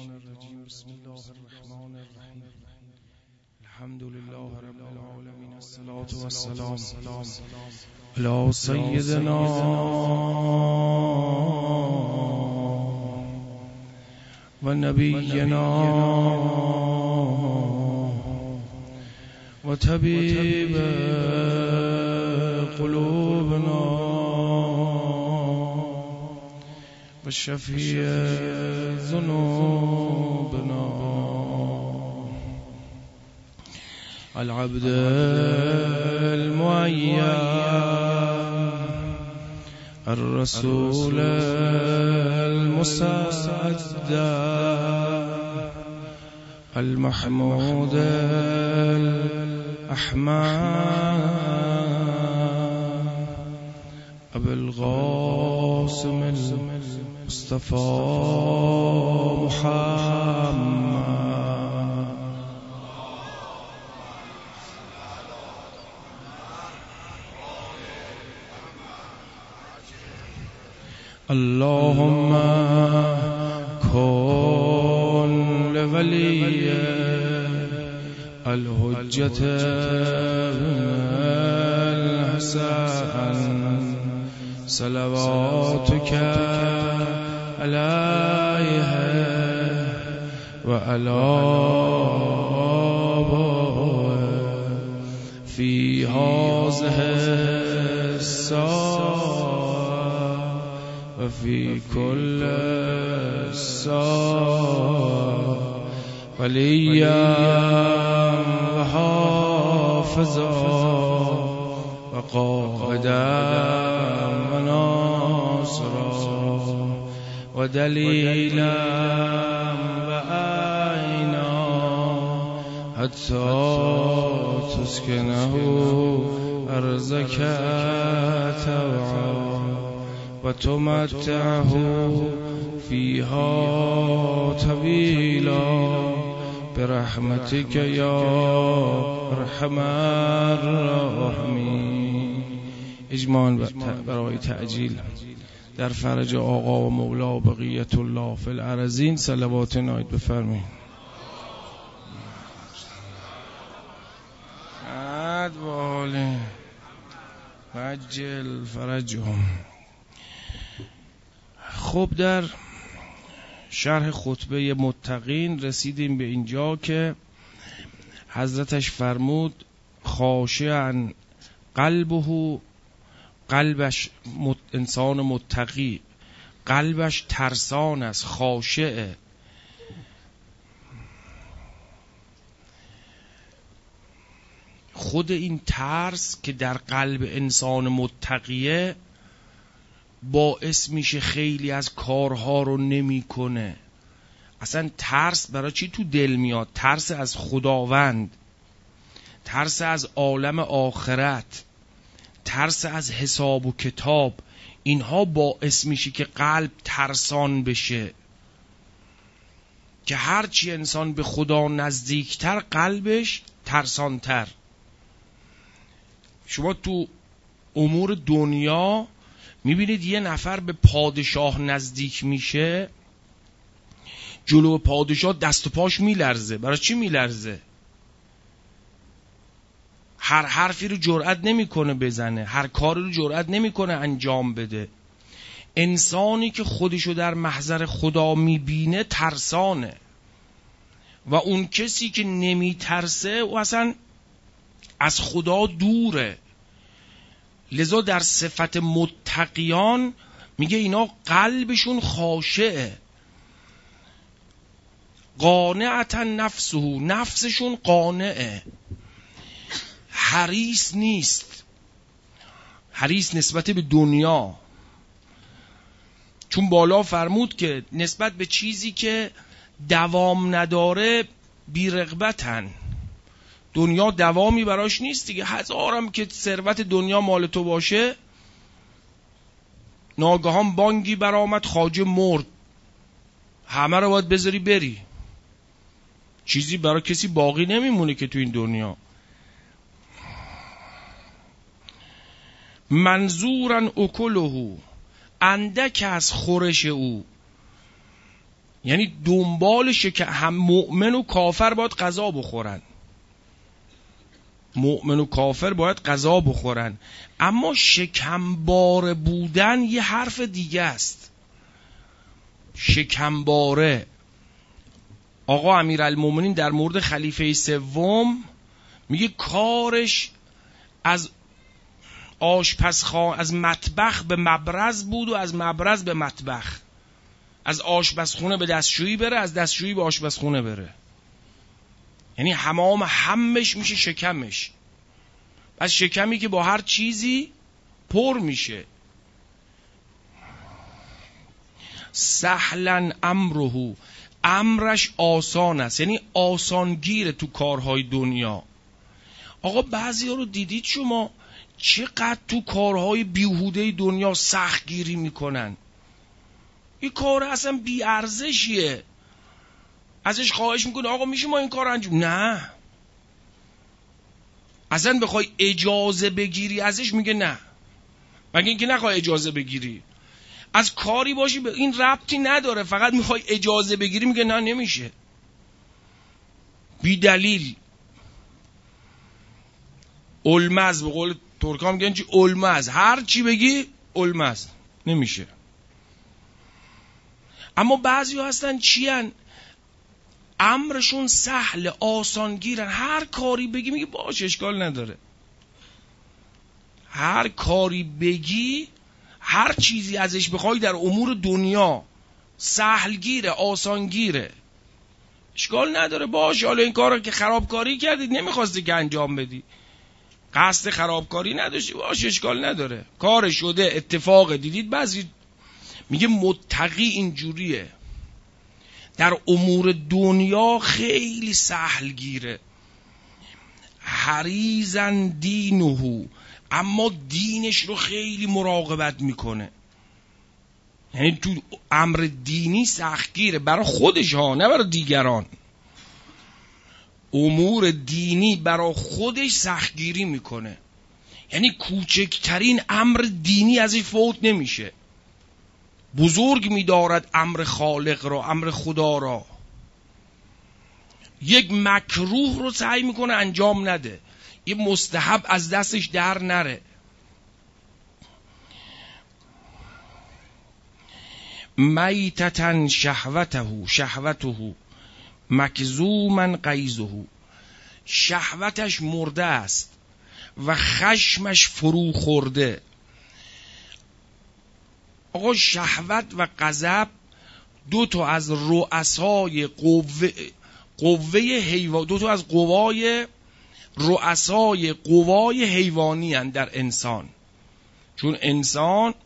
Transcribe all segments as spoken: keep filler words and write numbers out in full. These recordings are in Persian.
الرجیم. بسم الله الرحمن الرحیم. الحمد لله رب العالمین. الصلاة والسلام علی سیدنا و نبینا و طبیب قلوبنا و شفیع ذنوبنا العبد المعین الرسول المسدد المحمود الأحمد أبي القاسم المصطفى محمد اللهم كن لولي الحجة الحسن صلواتك عليه وعلى آبائه في هذه الساعة وفي كل ساعة وليا وحافظا وقائدا وناصرا ودليلا وعينا حتى تسكنه أرزك توعا وتمتعه فيها طويلا برحمتك يا ارحم الراحمین. اجماع برای تعجیل در فرج آقا و مولا بقیت الله فی الارضین صلوات نایت بفرمایید. ادوال مجل فرجهم. خب در شرح خطبه متقین رسیدیم به اینجا که حضرتش فرمود خاشعاً قلبه، قلبش مت انسان متقی قلبش ترسان است، خاشعه. خود این ترس که در قلب انسان متقیه باعث میشه خیلی از کارها رو نمیکنه. اصلا ترس برای چی تو دل میاد؟ ترس از خداوند، ترس از عالم آخرت، ترس از حساب و کتاب. اینها باعث میشه که قلب ترسان بشه، که هرچی انسان به خدا نزدیکتر قلبش ترسانتر. شما تو امور دنیا میبینید یه نفر به پادشاه نزدیک میشه، جلو پادشاه دست و پاش میلرزه. برای چی میلرزه؟ هر حرفی رو جرئت نمیکنه بزنه، هر کاری رو جرئت نمیکنه انجام بده. انسانی که خودشو در محضر خدا میبینه ترسانه، و اون کسی که نمیترسه و اصلا از خدا دوره. لذا در صفت متقیان میگه اینا قلبشون خاشعه، قانعتا نفسه، نفسشون قانعه، حریص نیست. حریص نسبت به دنیا، چون بالا فرمود که نسبت به چیزی که دوام نداره بی رغبتن. دنیا دوامی براش نیست دیگه. هزارم که ثروت دنیا مال تو باشه، ناگهان بانگی برآمد خواجه مرد، همه رو باید بذاری بری. چیزی برای کسی باقی نمیمونه که تو این دنیا. منظورن اکله، اندک از خورش او. یعنی دنبال شکم، هم مؤمن و کافر باید غذا بخورن، مؤمن و کافر باید غذا بخورن، اما شکمباره بودن یه حرف دیگه است. شکمباره، آقا امیرالمومنین در مورد خلیفه سوم میگه کارش از آشپزخانه، از مطبخ به مبرز بود و از مبرز به مطبخ، از آشپزخونه به دستشویی بره، از دستشویی به آشپزخونه بره. یعنی حمام همش میشه شکمش. از شکمی که با هر چیزی پر میشه. سهلا امره، امرش آسان است، یعنی آسانگیره تو کارهای دنیا. آقا بعضی ها رو دیدید شما چقدر تو کارهای بیهوده دنیا سختگیری میکنن. این کار اصلا بی ارزشیه، ازش خواهش میکنه آقا میشه ما این کار انجام؟ نه. اصلا بخوای اجازه بگیری ازش میگه نه. مگه اینکه نخوای اجازه بگیری، از کاری باشی به این ربطی نداره، فقط میخوای اجازه بگیری میگه نه نمیشه، بی دلیل. المز، به قول ترکا میگن چی؟ المز، هر چی بگی المز، نمیشه. اما بعضی ها هستن چی هن؟ امرشون سهل، آسانگیرن، هر کاری بگی میگه باش اشکال نداره. هر کاری بگی، هر چیزی ازش بخوای در امور دنیا سهلگیره، آسانگیره، اشکال نداره باش. حالا این کار که خرابکاری کردید نمیخواستی که انجام بدی، قصد خرابکاری نداشتی، باش اشکال نداره، کار شده، اتفاق دیدید. بعضی میگه متقی اینجوریه، در امور دنیا خیلی سهلگیره. حریزن دینهو، اما دینش رو خیلی مراقبت میکنه. یعنی تو امر دینی سختگیره، برای خودش ها، نه برای دیگران. امور دینی برای خودش سختگیری میکنه، یعنی کوچکترین امر دینی ازش فوت نمیشه. بزرگ میدارد امر خالق را، امر خدا را. یک مکروه رو سعی میکنه انجام نده، یه مستحب از دستش در نره. میتتن شهوته شهوته مکزومن قیزه، شهوتش مرده است و خشمش فرو خورده. آقا شهوت و غضب دو تا از رؤسای قوه قوه حیوان، دو تا از قوای رؤسای قوای حیوانی هستند در انسان. چون انسان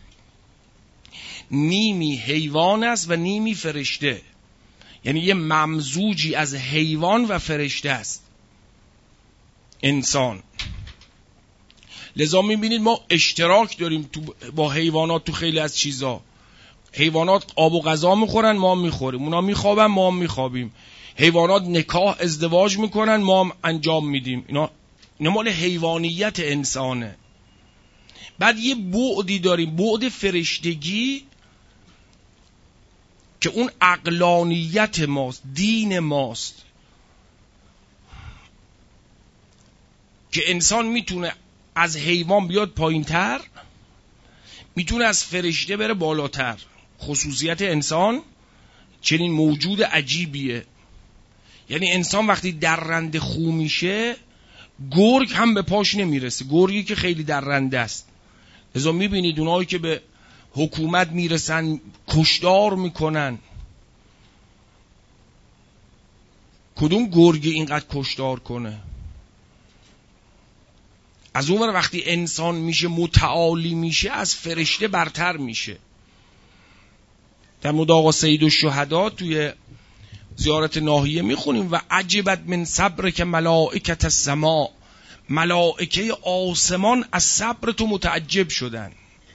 نیمی حیوان است و نیمی فرشته، یعنی یه ممزوجی از حیوان و فرشته است انسان. لذا میبینید ما اشتراک داریم تو با حیوانات تو خیلی از چیزا. حیوانات آب و غذا میخورن، ما هم میخوریم. اونا میخوابن، ما هم میخوابیم. حیوانات نکاح ازدواج میکنن، ما هم انجام میدیم. اینا اینا مال حیوانیت انسانه. بعد یه بعدی داریم، بعد فرشتگی، که اون عقلانیت ماست، دین ماست، که انسان میتونه از حیوان بیاد پایین تر، میتونه از فرشته بره بالاتر. خصوصیت انسان چنین موجود عجیبیه. یعنی انسان وقتی درنده خو میشه، گرگ هم به پاش نمیرسه، گرگی که خیلی درنده است. لذا میبینید اونایی که به حکومت میرسن کشدار میکنن. کدوم گرگ اینقدر کشدار کنه؟ از اون ور وقتی انسان میشه متعالی میشه، از فرشته برتر میشه. در مورد آقا سید الشهدا توی زیارت ناحیه میخونیم و عجبت من صبر که ملائکت السما، ملائکه آسمان از صبر تو متعجب شدن.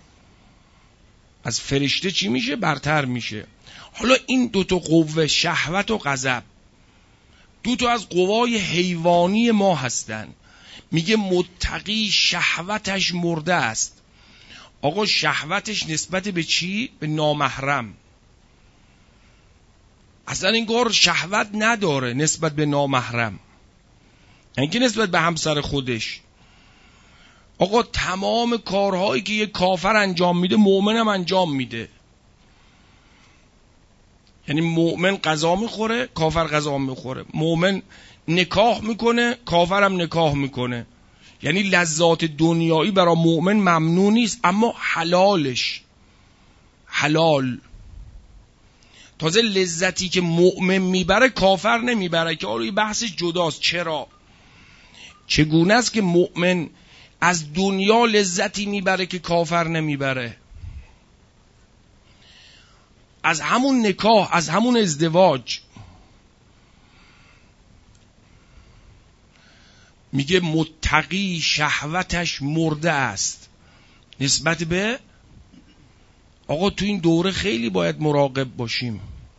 از فرشته چی میشه؟ برتر میشه. حالا این دوتا قوه، شهوت و غضب، دوتا از قوای حیوانی ما هستن. میگه متقی شهوتش مرده است. آقا شهوتش نسبت به چی؟ به نامحرم. اصلا این کار شهوت نداره نسبت به نامحرم، اینکه نسبت به همسر خودش. آقا تمام کارهایی که یک کافر انجام میده مؤمن هم انجام میده. یعنی مؤمن غذا میخوره، کافر غذا میخوره. مؤمن نکاح میکنه، کافر هم نکاح میکنه. یعنی لذات دنیایی برای مؤمن ممنوع نیست، اما حلالش حلال. تازه لذتی که مؤمن میبره کافر نمیبره، که آره بحثش جداست. چرا؟ چگونه است که مؤمن از دنیا لذتی میبره که کافر نمیبره؟ از همون نکاح، از همون ازدواج. میگه متقی شهوتش مرده است نسبت به. آقا تو این دوره خیلی باید مراقب باشیم.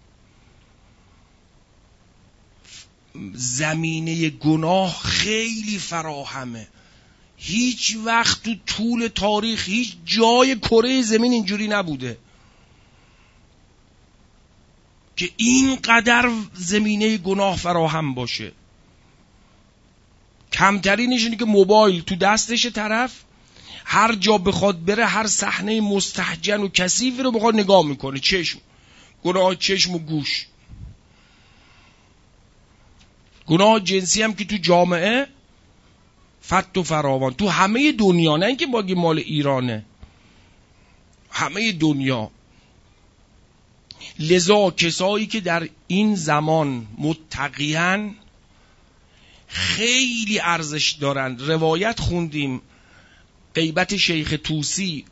زمینه گناه خیلی فراهمه. هیچ وقت تو طول تاریخ هیچ جای کره زمین اینجوری نبوده که اینقدر زمینه گناه فراهم باشه. کمترینش اینه که موبایل تو دستش طرف هر جا بخواد بره، هر صحنه مستهجن و کثیفی رو بخواد نگاه میکنه. چشم، گناه چشم و گوش. گناه جنسی هم که تو جامعه فت و فراوان، تو همه دنیا، نه اینکه باگی مال ایرانه، همه دنیا. لذا کسایی که در این زمان متقیان خیلی ارزش دارن. روایت خوندیم غیبت شیخ طوسی،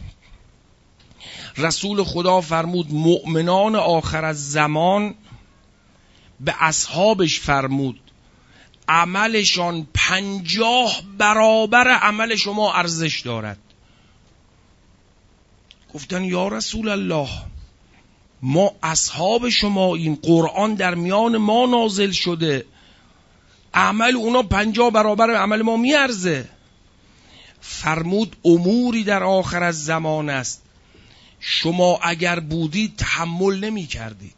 رسول خدا فرمود مؤمنان آخر از زمان به اصحابش فرمود عملشان پنجاه برابر عمل شما ارزش دارد. گفتن یا رسول الله ما اصحاب شما، این قرآن در میان ما نازل شده، عمل اونا پنجاه برابر عمل ما میارزه. فرمود اموری در آخر از زمان است شما اگر بودید تحمل نمی کردید.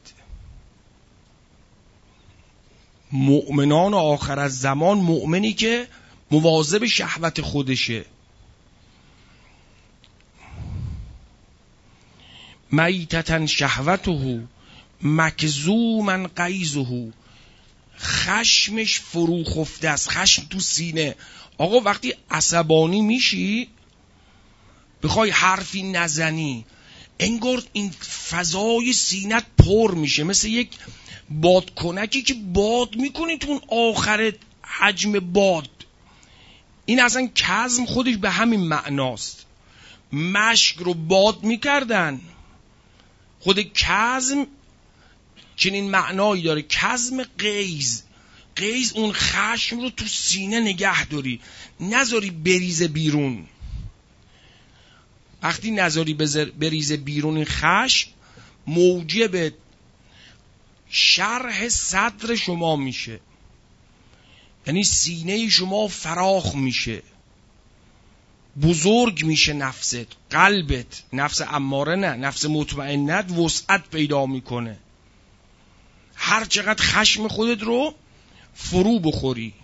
مؤمنان آخر از زمان، مؤمنی که مواظب شهوت خودشه. میتتن شهوته مکظوما غیظه، خشمش فرو خفته است، خشم تو سینه. آقا وقتی عصبانی میشی بخوای حرفی نزنی، انگار این فضای سینت پر میشه، مثل یک بادکنکی که باد میکنی تو اون آخر حجم باد. این اصلا کظم خودش به همین معناست. مشک رو باد میکردن، خود کظم چنین معنایی داره. کظم غیظ، غیظ اون خشم رو تو سینه نگه داری، نذاری بریزه بیرون. وقتی نذاری بریزه بیرون این خشم، موجب شرح صدر شما میشه، یعنی سینه شما فراخ میشه، بزرگ میشه نفست، قلبت، نفس اماره نه، نفس مطمئنت وسعت پیدا میکنه. هر چقدر خشم خودت رو فرو بخوری.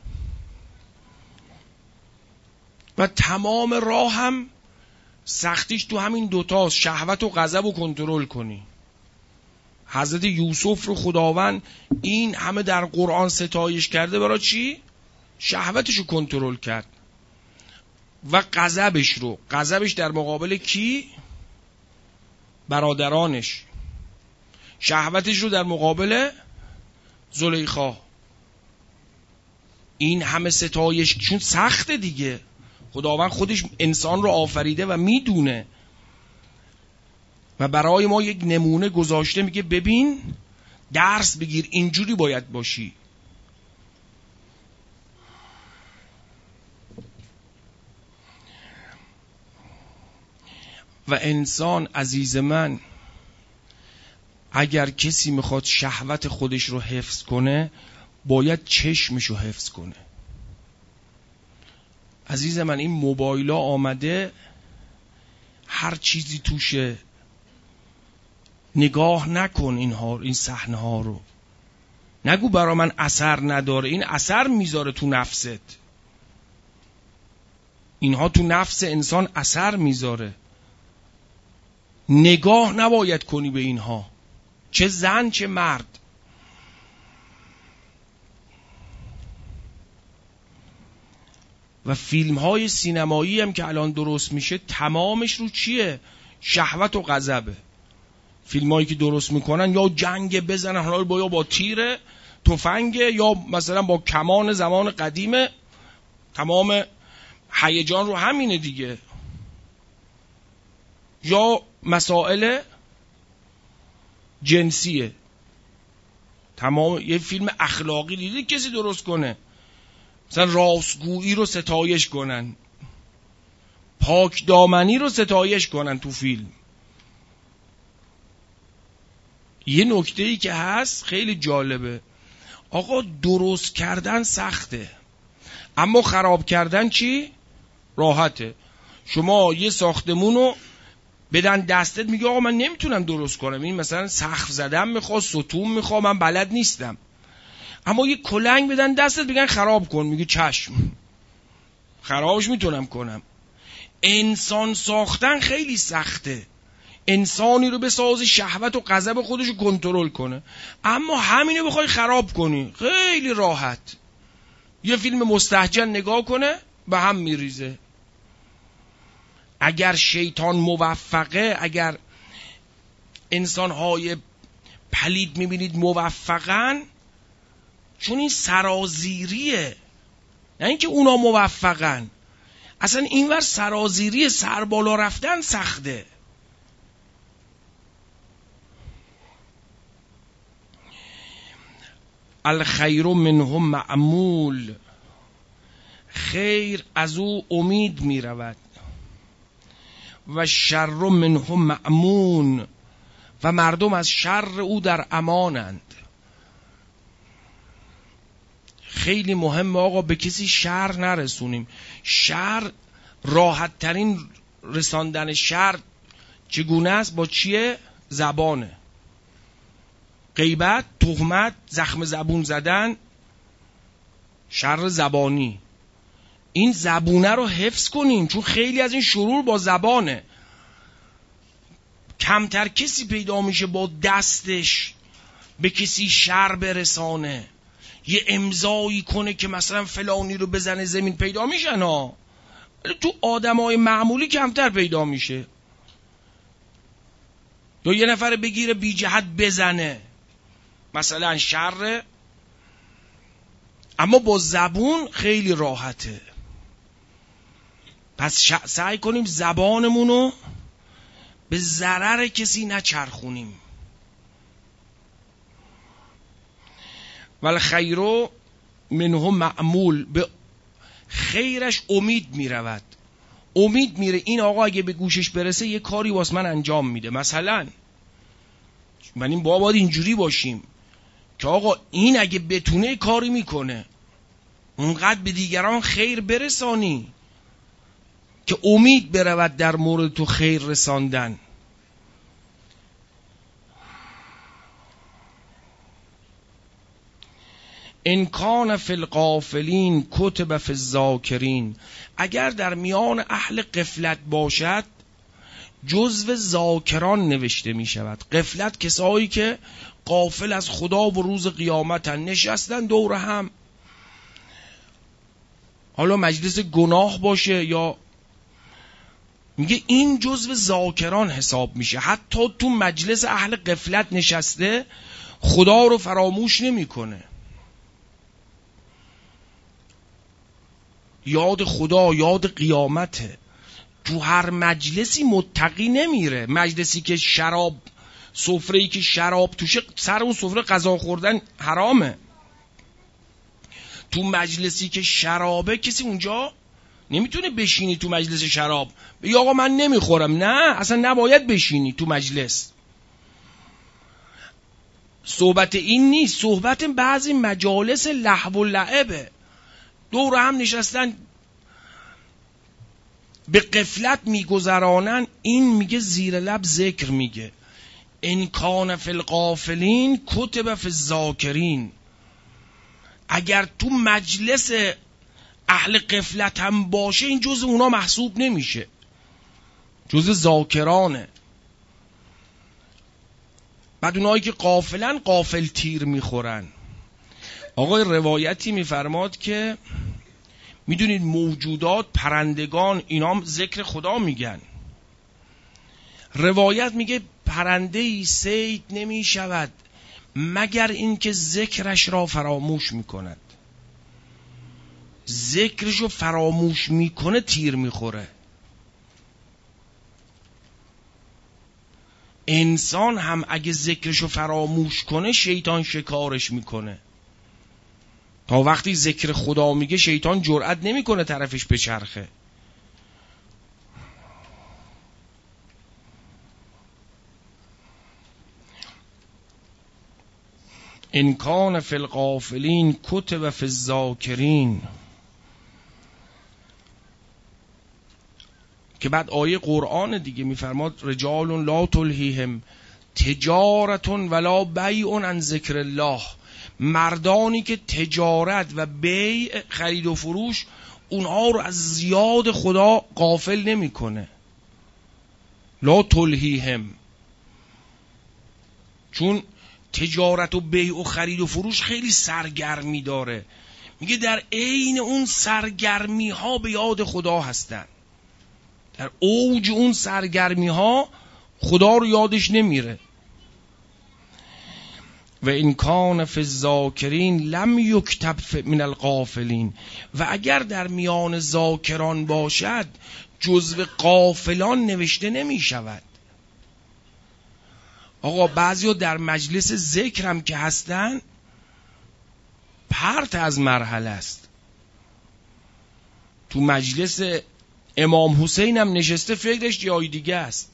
و تمام راه هم سختیش تو همین دوتاست، شهوت و غضب رو کنترل کنی. حضرت یوسف رو خداوند این همه در قرآن ستایش کرده، برای چی؟ شهوتش رو کنترل کرد و غضبش رو. غضبش در مقابل کی؟ برادرانش. شهوتش رو در مقابل زلیخا. این همه ستایش چون سخته دیگه. خداوند خودش انسان رو آفریده و میدونه و برای ما یک نمونه گذاشته، میگه ببین درس بگیر، اینجوری باید باشی. و انسان عزیز من اگر کسی میخواد شهوت خودش رو حفظ کنه باید چشمش رو حفظ کنه. عزیز من این موبایل ها آمده هر چیزی توشه، نگاه نکن اینها، این صحنه ها رو. نگو برا من اثر نداره، این اثر میذاره تو نفست. اینها تو نفس انسان اثر میذاره. نگاه نباید کنی به اینها، چه زن چه مرد. و فیلم های سینمایی هم که الان درست میشه تمامش رو چیه؟ شهوت و غضبه. فیلم هایی که درست میکنن یا جنگ بزنن، حالا با یا با تیر تفنگ یا مثلا با کمان زمان قدیمه، تمام هیجان رو همینه دیگه. یا مسائل جنسیه، تمام. یه فیلم اخلاقی دیدی کسی درست کنه؟ مثلا راستگویی رو ستایش کنن، پاک دامنی رو ستایش کنن تو فیلم. یه نکته‌ای که هست خیلی جالبه، آقا درست کردن سخته اما خراب کردن چی؟ راحته. شما یه ساختمونو بدن دستت، میگه آقا من نمیتونم درست کنم، این مثلا سقف زدن میخواد، ستون میخواد، من بلد نیستم. اما یه کلنگ بدن دستت بگن خراب کن، میگه چشم، خرابش میتونم کنم. انسان ساختن خیلی سخته. انسانی رو بسازی شهوت و غضب خودش رو کنترل کنه، اما همینو بخوای خراب کنی خیلی راحت. یه فیلم مستهجن نگاه کنه به هم میریزه. اگر شیطان موفقه، اگر انسانهای پلید میبینید موفقن، چون این سرازیریه، نه اینکه اونا موفقن. اصلا اینور سرازیری، سر بالا رفتن سخته. الخیر منهم معمول، خیر از او امید می رود. و شر منهم مأمون، و مردم از شر او در امانند. خیلی مهمه آقا به کسی شر نرسونیم. شر، راحت ترین رساندن شر چگونه است؟ با چیه؟ زبانه. غیبت، تهمت، زخم زبون زدن، شر زبانی. این زبونه رو حفظ کنیم، چون خیلی از این شرور با زبانه. کمتر کسی پیدا میشه با دستش به کسی شر برسانه، یه امضایی کنه که مثلا فلانی رو بزنه زمین. پیدا میشن ها، تو آدمای معمولی کمتر پیدا میشه. یا یه نفر بگیره بی جهت بزنه، مثلا شر، اما با زبون خیلی راحته. پس ش... سعی کنیم زبانمونو به ضرر کسی نچرخونیم. والخیر منهم معمول، به خیرش امید میرود. امید میره این آقا اگه به گوشش برسه یه کاری واسه من انجام میده. مثلا من این بابا باید اینجوری باشیم که آقا این اگه بتونه کاری میکنه، اونقدر به دیگران خیر برسانی که امید برود در مورد تو خیر رساندن. ان کان فی الغافلین کتب فی الذاکرین، اگر در میان اهل غفلت باشد جزو ذاکران نوشته می شود. غفلت کسایی که غافل از خدا و روز قیامتن، نشستن دور هم، حالا مجلس گناه باشه یا، میگه این جزو ذاکران حساب میشه. حتی تو مجلس اهل غفلت نشسته خدا رو فراموش نمیکنه. یاد خدا، یاد قیامته. تو هر مجلسی متقی نمیره. مجلسی که شراب، سفره‌ای که شراب توشه، سر اون سفره غذا خوردن حرامه. تو مجلسی که شرابه کسی اونجا نمیتونه بشینی. تو مجلس شراب بگی آقا من نمیخورم، نه، اصلا نباید بشینی تو مجلس. صحبت این نیست. صحبت بعضی مجالس لهو و لعبه، دور هم نشستن به غفلت میگذرانن. این میگه زیر لب ذکر میگه، ان کان فی الغافلین کتب فی الذاکرین. اگر تو مجلس اهل غفلت هم باشه این جز اونا محسوب نمیشه، جز ذاکرانه. بعد اونایی که غافلن غافل تیر میخورن. آقای روایتی میفرماد که میدونید موجودات، پرندگان، اینام ذکر خدا میگن. روایت میگه پرنده ای صید نمی شود مگر اینکه ذکرش را فراموش میکند. ذکرش رو فراموش میکنه تیر میخوره. انسان هم اگه ذکرش رو فراموش کنه شیطان شکارش میکنه. تا وقتی ذکر خدا میگه شیطان جرئت نمیکنه طرفش بچرخه. ان کان فی الغافلین کتب فی الذاکرین. که بعد آیه قرآن دیگه میفرماد رجال لا تلهیهم تجارت ولا بیع عن ذکر الله. مردانی که تجارت و بیع، خرید و فروش، اونها رو از زیاد خدا غافل نمیکنه. لا تلهیهم، چون تجارت و بیع و خرید و فروش خیلی سرگرمی داره. میگه در عین اون سرگرمی ها به یاد خدا هستن، در اوج اون سرگرمی ها خدا رو یادش نمیره. و این کان فی الذاکرین لم یکتب من الغافلین. و اگر در میان ذاکران باشد جزو غافلان نوشته نمی شود. آقا بعضیا در مجلس ذکر هم که هستن پرت از مرحله است. تو مجلس امام حسین هم نشسته فکرش جای دیگه است.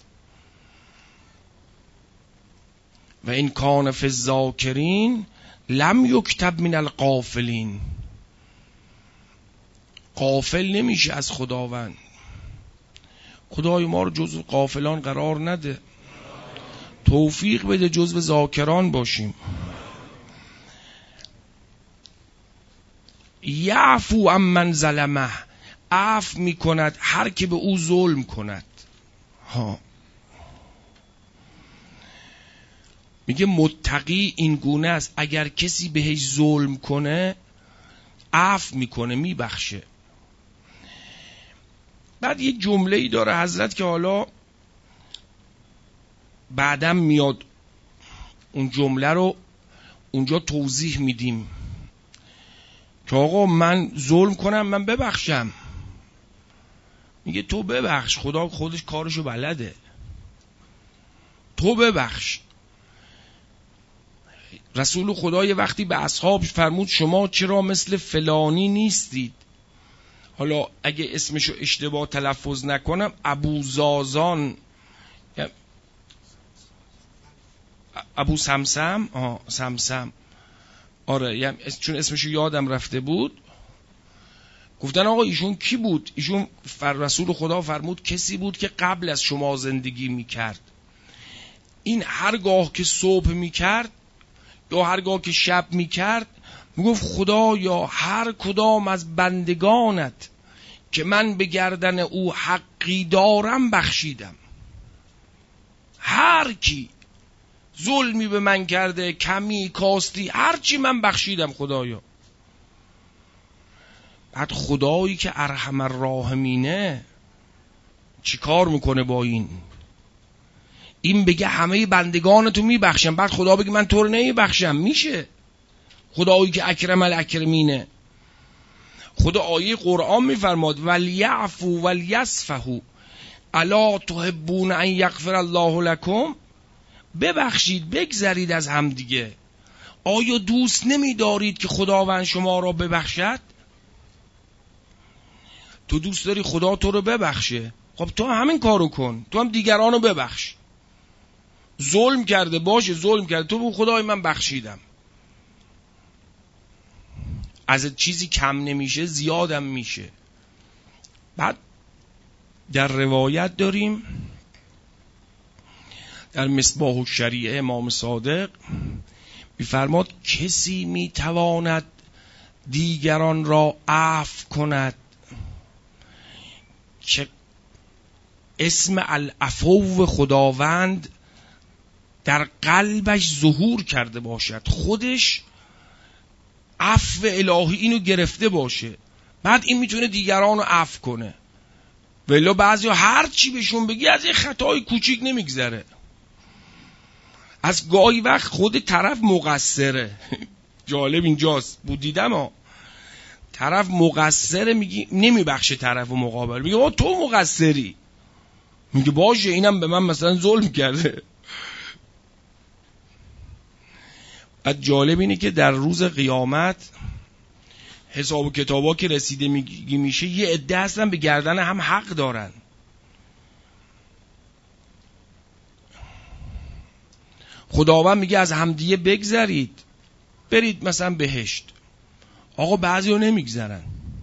و این کان فی الذاکرین لم یکتب من الغافلین. غافل نمیشه از خداوند. خدای ما رو جزو غافلان قرار نده، توفیق بده جزو ذاکران باشیم. یعفو عمن ظلمه، عفو میکند هر که به او ظلم کند. ها میگه متقی این گونه است، اگر کسی بهش ظلم کنه عفو میکنه، میبخشه. بعد یه جمله ای داره حضرت که حالا بعدم میاد اون جمله رو اونجا توضیح میدیم که آقا من ظلم کنم من ببخشم. میگه تو ببخش، خدا خودش کارشو بلده، تو ببخش. رسول خدا یه وقتی به اصحاب فرمود شما چرا مثل فلانی نیستید. حالا اگه اسمشو اشتباه تلفظ نکنم، ابو زازان، ابو سمسم، آه سمسم، آره یعنی چون اسمشو یادم رفته بود. گفتن آقا ایشون کی بود؟ ایشون فر رسول خدا فرمود کسی بود که قبل از شما زندگی میکرد. این هرگاه که صبح میکرد یا هرگاه که شب میکرد میگفت خدا یا هر کدام از بندگانت که من به گردن او حقی دارم بخشیدم. هر کی ظلمی به من کرده، کمی کاستی، هر چی من بخشیدم خدایا. بعد خدایی که ارحم الراحمینه چی کار میکنه با این؟ این بگه همه بندگانتو میبخشم، بعد خدا بگه من تو رو نمیبخشم؟ میشه؟ خدایی که اکرم الاکرمینه. خدا آیه قرآن میفرماد ولیعفو ولیصفحوا الا تحبون ان یغفر الله لکم. ببخشید، بگذرید از هم دیگه. آیا دوست نمیدارید که خداوند شما را ببخشد؟ تو دوست داری خدا تو رو ببخشه، خب تو همین کارو کن، تو هم دیگرانو ببخش. ظلم کرده باشه، ظلم کرده، تو بگو خدای من بخشیدم. از چیزی کم نمیشه زیادم میشه. بعد در روایت داریم در مصباح الشریعه امام صادق می‌فرماد کسی میتواند دیگران را عفو کند که اسم العفو خداوند در قلبش ظهور کرده باشد، خودش عفو الهی اینو گرفته باشه، بعد این میتونه دیگران رو عفو کنه. ولی بعضی هر چی بهشون بگی از یه خطای کوچیک نمیگذره، از گاهی وقت خود طرف مقصره. جالب اینجاست بود دیدم ها، طرف مقصره میگی نمیبخشه طرف مقابل، میگه آه تو مقصری، میگه باشه اینم به من مثلا ظلم کرده. بعد جالب اینه که در روز قیامت حساب و کتابا که رسیده میشه یه عده هستن به گردن هم حق دارن. خداوند میگه از همدیگه بگذرید برید مثلا بهشت. آقا بعضی رو نمیگذرن.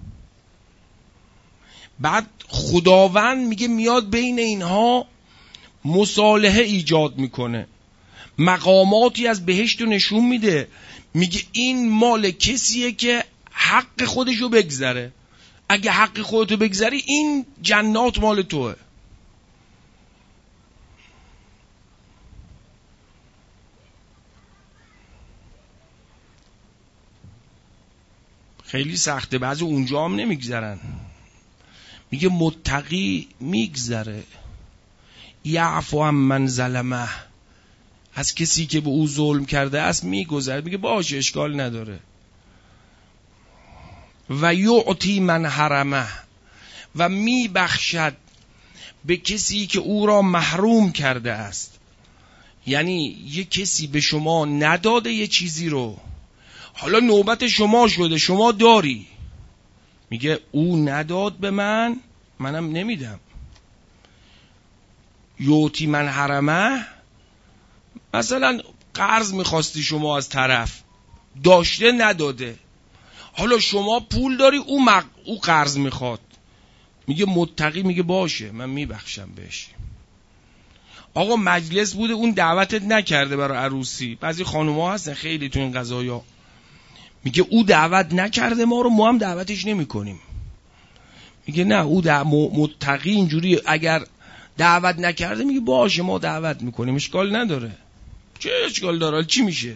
بعد خداوند میگه میاد بین اینها مصالحه ایجاد میکنه، مقاماتی از بهشت رو نشون میده، میگه این مال کسیه که حق خودشو بگذره، اگه حق خودتو بگذری این جنات مال توه. خیلی سخته، بعضی اونجا هم نمیگذرن. میگه متقی میگذره، یعفو عن من ظلمه، از کسی که به او ظلم کرده است میگذره، میگه باشه اشکال نداره. و یعطی من حرمه، و میبخشد به کسی که او را محروم کرده است. یعنی یه کسی به شما نداده یه چیزی رو، حالا نوبت شما شده شما داری، میگه او نداد به من منم نمیدم. یعطی من حرمه، مثلا قرض میخواستی شما از طرف داشته نداده، حالا شما پول داری او مق... او قرض میخواد، میگه متقی میگه باشه من میبخشم بهش. آقا مجلس بوده اون دعوتت نکرده برای عروسی، بعضی خانوما هستن خیلی تو این قضایا، میگه او دعوت نکرده ما رو، ما هم دعوتش نمی کنیم. میگه نه او دع... متقی اینجوری اگر دعوت نکرده میگه باشه ما دعوت میکنیم اشکال نداره. چه اشکال داره؟ چی میشه؟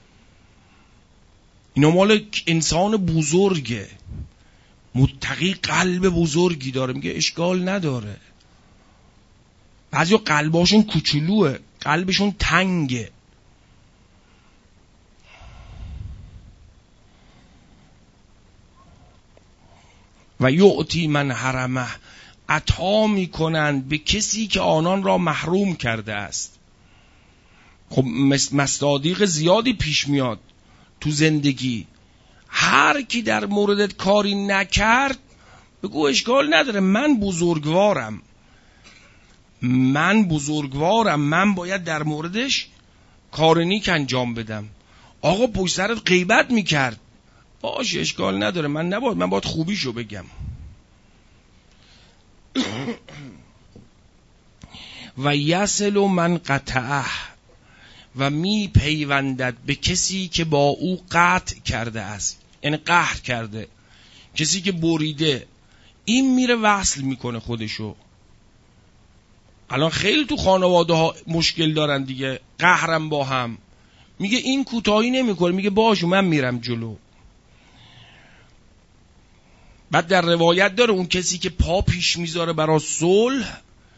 اینا مال انسان بزرگه، متقی قلب بزرگی داره، میگه اشکال نداره. بعضی قلباشون کوچولوه، قلبشون تنگه. و یعطی من حرمه، عطا میکنند به کسی که آنان را محروم کرده است. خب مصادیق زیادی پیش میاد تو زندگی، هر کی در موردت کاری نکرد بگو اشکال نداره، من بزرگوارم من بزرگوارم من باید در موردش کار نیک انجام بدم. آقا پشت سرت غیبت میکرد، باشه اشکال نداره، من نباید من باید خوبیشو بگم. و یصل من قطعه، و می پیوندد به کسی که با او قطع کرده است، یعنی قهر کرده، کسی که بریده، این میره وصل میکنه خودشو. الان خیلی تو خانواده ها مشکل دارن دیگه، قهرم با هم، میگه این کوتاهی نمیکنه، میگه باشه من میرم جلو. بعد در روایت داره اون کسی که پا پیش میذاره برای صلح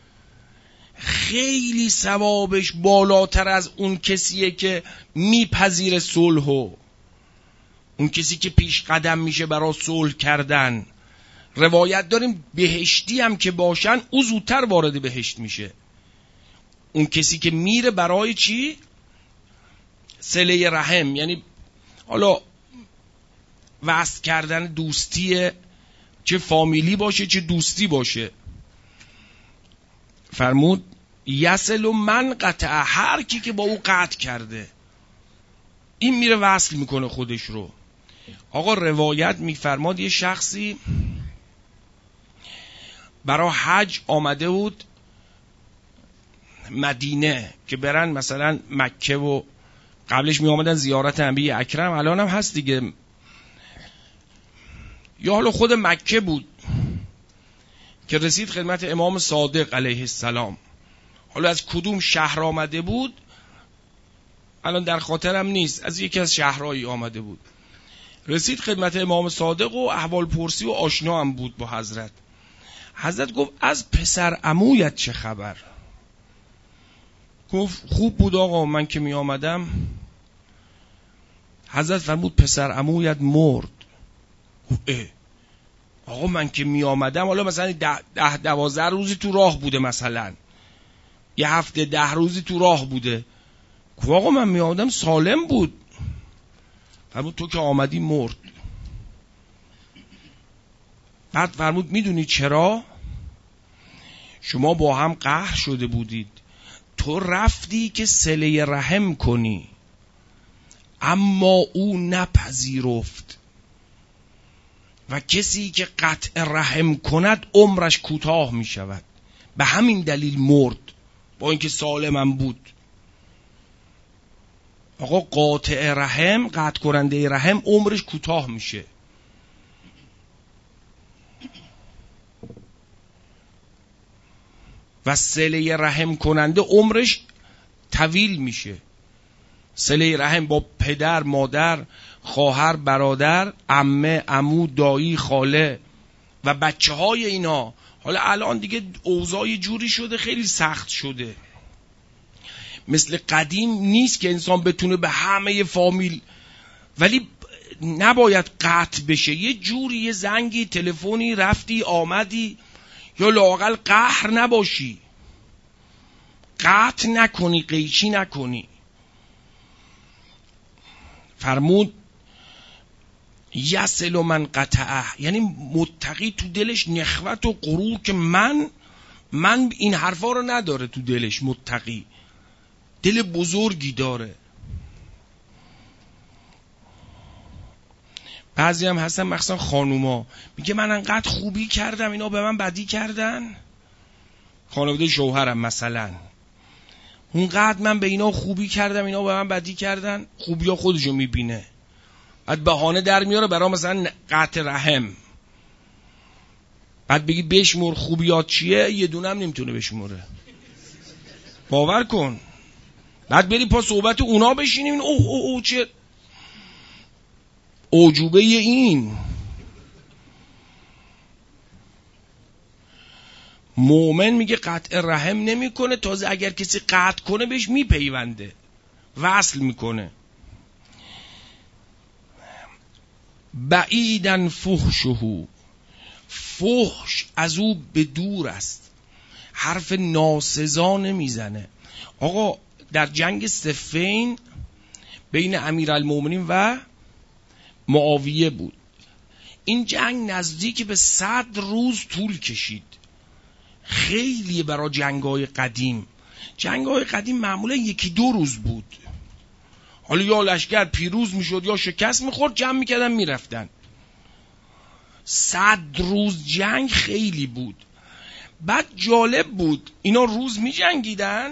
خیلی ثوابش بالاتر از اون کسیه که میپذیره صلحو. اون کسی که پیش قدم میشه برای صلح کردن، روایت داریم بهشتی هم که باشن او زودتر وارد بهشت میشه. اون کسی که میره برای چی؟ صله رحم، یعنی حالا وصل کردن دوستیه، چه فامیلی باشه چه دوستی باشه. فرمود یصل من قطعه، هر کی که با او قطع کرده این میره وصل میکنه خودش رو. آقا روایت میفرماد یه شخصی برای حج آمده بود، مدینه که برن مثلا مکه و قبلش می آمدن زیارت نبی اکرم، الان هم هست دیگه، یا حالا خود مکه بود که رسید خدمت امام صادق علیه السلام، حالا از کدوم شهر آمده بود الان در خاطرم نیست، از یکی از شهرهایی آمده بود، رسید خدمت امام صادق و احوال پرسی و آشنا هم بود با حضرت. حضرت گفت از پسر عمویت چه خبر؟ گفت خوب بود آقا، من که می آمدم حضرت فرمود پسر عمویت مرد. اه آقا من که می آمدم، حالا مثلا ده, ده دوازده روزی تو راه بوده، مثلا یه هفته ده روزی تو راه بوده، گفت آقا من می آمدم سالم بود. فرمود تو که آمدی مرد. بعد فرمود میدونی چرا؟ شما با هم قهر شده بودید، تو رفتی که صله رحم کنی اما او نپذیرفت و کسی که قطع رحم کند عمرش کوتاه می شود، به همین دلیل مرد با اینکه سالمم بود. آقا قاطع رحم، قطع کننده رحم عمرش کوتاه میشه. و صله رحم کننده عمرش طویل میشه. صله رحم با پدر، مادر، خواهر، برادر، عمه، عمو، دایی، خاله و بچه های اینا. حالا الان دیگه اوضاع جوری شده خیلی سخت شده، مثل قدیم نیست که انسان بتونه به همه فامیل، ولی نباید قطع بشه. یه جوری یه زنگی تلفنی رفتی آمدی، یا لااقل قهر نباشی، قطع نکنی، قیچی نکنی. فرمود یصل من قطعه، یعنی متقی تو دلش نخوت و غرور که من من این حرفا رو نداره تو دلش. متقی دل بزرگی داره. بعضی هم هستن مخصوصا خانوما، میگه من انقدر خوبی کردم اینا به من بدی کردن. خانواده شوهرم مثلا، اونقدر من به اینا خوبی کردم اینا به من بدی کردن. خوبی ها خودشو میبینه، بعد بهانه در میاره برای مثلا قطع رحم. بعد بگی بشمر خوبیات چیه، یه دونه هم نمیتونه بشمره، باور کن. بعد بری پا صحبت اونا بشینیم، اوه اوه اوه چه اوجوبه این. مومن میگه قطع رحم نمیکنه، تازه اگر کسی قطع کنه بهش میپیونده، وصل میکنه. بعیدن فحشه، فحش از او به دور است، حرف ناسزا نمیزنه. آقا در جنگ صفین بین امیرالمومنین و معاویه بود. این جنگ نزدیک به صد روز طول کشید. خیلی برای جنگ‌های قدیم، جنگ‌های قدیم معمولا یکی دو روز بود. حالا یا لشکر پیروز میشد یا شکست میخورد، جمع میکردن میرفتن. صد روز جنگ خیلی بود. بعد جالب بود، اینا روز میجنگیدن،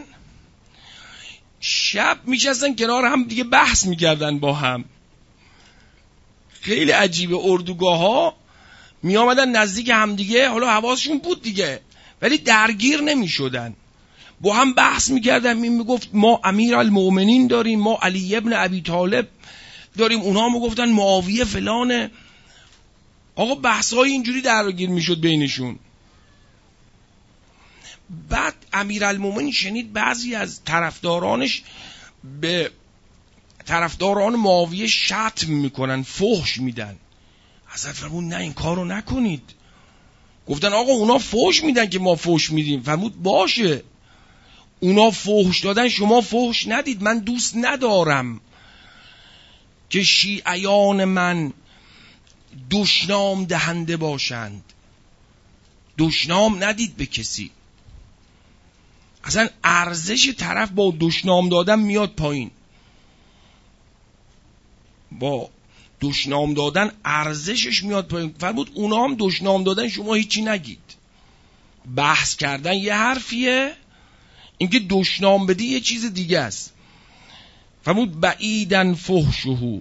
شب میشستن کنار هم دیگه بحث میکردن با هم. خیلی عجیبه. اردوگاه ها می آمدن نزدیک هم دیگه، حالا حواسشون بود دیگه، ولی درگیر نمی شدن، با هم بحث می کردن. می می گفت ما امیرالمومنین داریم، ما علی ابن ابی طالب داریم، اونها می گفتن معاویه فلانه. آقا بحث های اینجوری درگیر می شد بینشون. بعد امیرالمومنین شنید بعضی از طرفدارانش به طرفداران معاویه شتم میکنن، فحش میدن. حضرت فرمود نه این کارو نکنید. گفتن آقا اونا فحش میدن که ما فحش میدیم. فرمود باشه، اونا فحش دادن شما فحش ندید. من دوست ندارم که شیعیان من دشنام دهنده باشند. دشنام ندید به کسی. اصلا ارزش طرف با دشنام دادن میاد پایین. با دشنام دادن ارزشش میاد پایین. فرمود اونا هم دشنام دادن شما هیچی نگید. بحث کردن یه حرفیه، اینکه دشنام بدی یه چیز دیگه است. فرمود بعیدن فحشه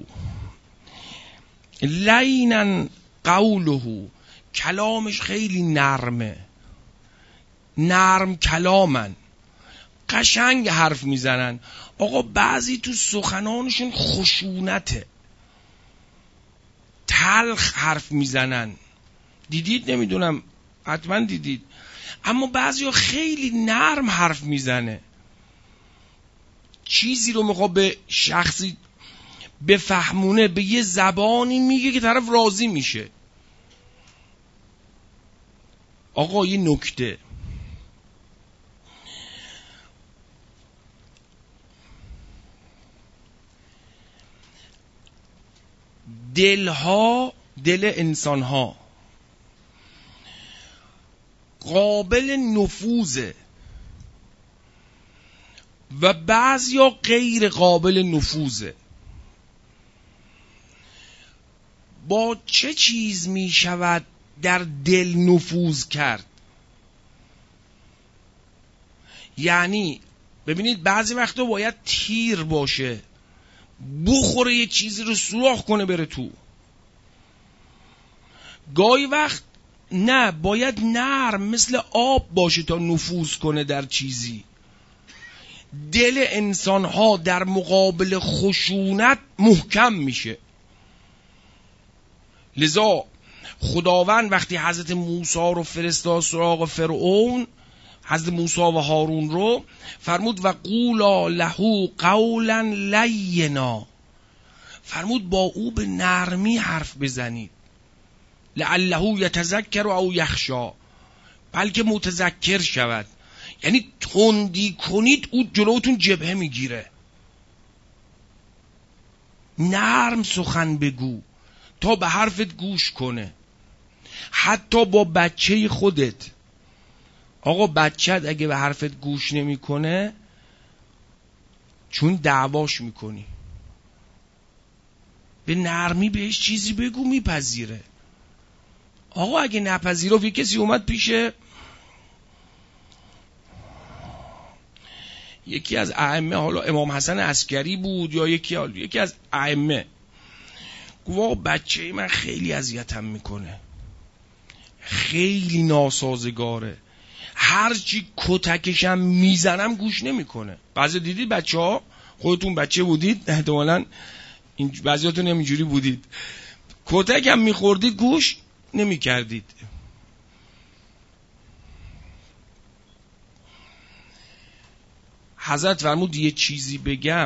لینا قوله، کلامش خیلی نرمه، نرم کلامن، قشنگ حرف میزنن. آقا بعضی تو سخنانشون خشونته، تلخ حرف میزنن، دیدید؟ نمیدونم، حتما دیدید. اما بعضی ها خیلی نرم حرف میزنه، چیزی رو میخواد به شخصی بفهمونه، به یه زبانی میگه که طرف راضی میشه. آقا یه نکته، دلها، دل انسانها قابل نفوذه و بعضیا غیر قابل نفوذه. با چه چیز می شود در دل نفوذ کرد؟ یعنی ببینید بعضی وقتا باید تیر باشه، بخوره یه چیزی رو سوراخ کنه بره تو. گاهی وقت نه، باید نرم مثل آب باشه تا نفوذ کنه در چیزی. دل انسان ها در مقابل خشونت محکم میشه. لذا خداوند وقتی حضرت موسی رو فرستاد سراغ فرعون، حضرت موسی و هارون رو، فرمود و قولا له قولا لینا، فرمود با او به نرمی حرف بزنید، لعله یتذکر او یخشی، بلکه متذکر شود. یعنی تندی کنید او جلوتون جبهه میگیره. نرم سخن بگو تا به حرفت گوش کنه، حتی با بچه خودت. آقا بچت اگه به حرفت گوش نمیکنه، چون دعواش میکنی، به نرمی بهش چیزی بگو میپذیره. آقا اگه نپذیره، کسی اومد پیشه یکی از ائمه، حالا امام حسن عسکری بود یا یکی یکی از ائمه، گفت بچه من خیلی اذیتم میکنه، خیلی ناسازگاره، هرچی کتکشم میزنم گوش نمیکنه. بعضی دیدید بچه ها، خودتون بچه بودید احتمالاً، بعضیاتون همینجوری بودید، کتکم میخوردید گوش نمیکردید. حضرت فرمود یه چیزی بگم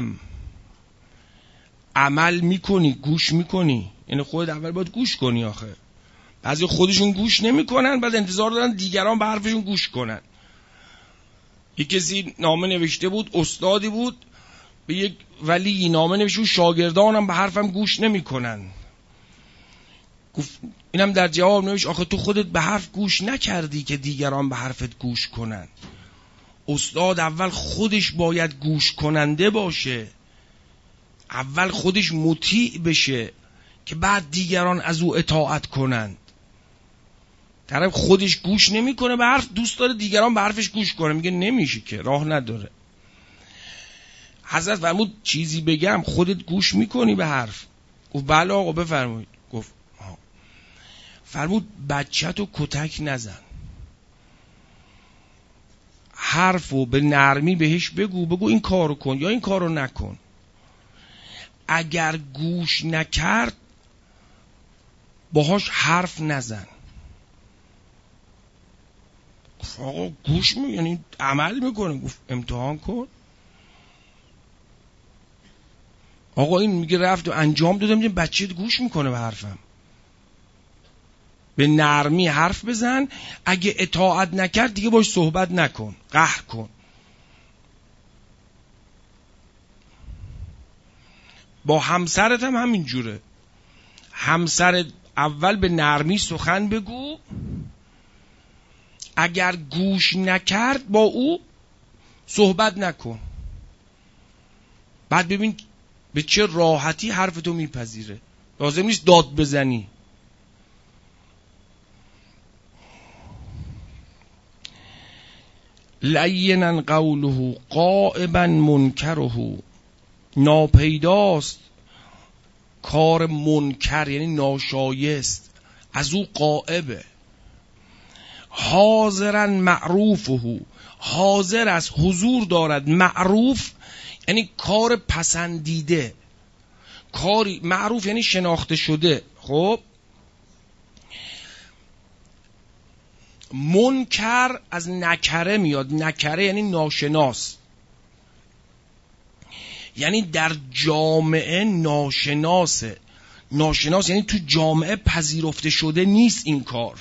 عمل میکنی، گوش میکنی، یعنی خودت اول باید گوش کنی. آخه بعضی خودشون گوش نمیکنن، بعد انتظار دارن دیگران به حرفشون گوش کنن. یک کسی نامه نوشته بود، استادی بود، به یک ولی نامه نوشته بود، شاگردانم به حرفم گوش نمیکنن. گفت، اینم در جواب نوشت آخه تو خودت به حرف گوش نکردی که دیگران به حرفت گوش کنن. استاد اول خودش باید گوش کننده باشه، اول خودش مطیع بشه که بعد دیگران از او اطاعت کنند. طرف خودش گوش نمیکنه به حرف، دوست داره دیگران به حرفش گوش کنه، میگه نمیشه که، راه نداره. حضرت فرمود چیزی بگم خودت گوش میکنی به حرف؟ گفت بله آقا بفرمایید. گفت ها. فرمود بچه‌تو کتک نزن، حرفو به نرمی بهش بگو، بگو این کارو کن یا این کارو نکن. اگر گوش نکرد باهاش حرف نزن. گفت آقا گوش می یعنی عمل میکنه؟ گفت امتحان کن. آقا این میگه رفت و انجام دادم، دیدم بچه‌ت گوش میکنه به حرفم. به نرمی حرف بزن، اگه اطاعت نکرد دیگه باش صحبت نکن، قهر کن. با همسرت هم همین جوره. همسرت اول به نرمی سخن بگو، اگر گوش نکرد با او صحبت نکن، بعد ببین به چه راحتی حرفتو میپذیره. لازم نیست داد بزنی. لینا قوله غائبا منکره، ناپیداست کار منکر یعنی ناشایست، از او غائبه. حاضرا معروفه، حاضر است حضور دارد، معروف یعنی کار پسندیده، کاری معروف یعنی شناخته شده. خب منکر از نکره میاد، نکره یعنی ناشناس، یعنی در جامعه ناشناسه. ناشناس یعنی تو جامعه پذیرفته شده نیست این کار.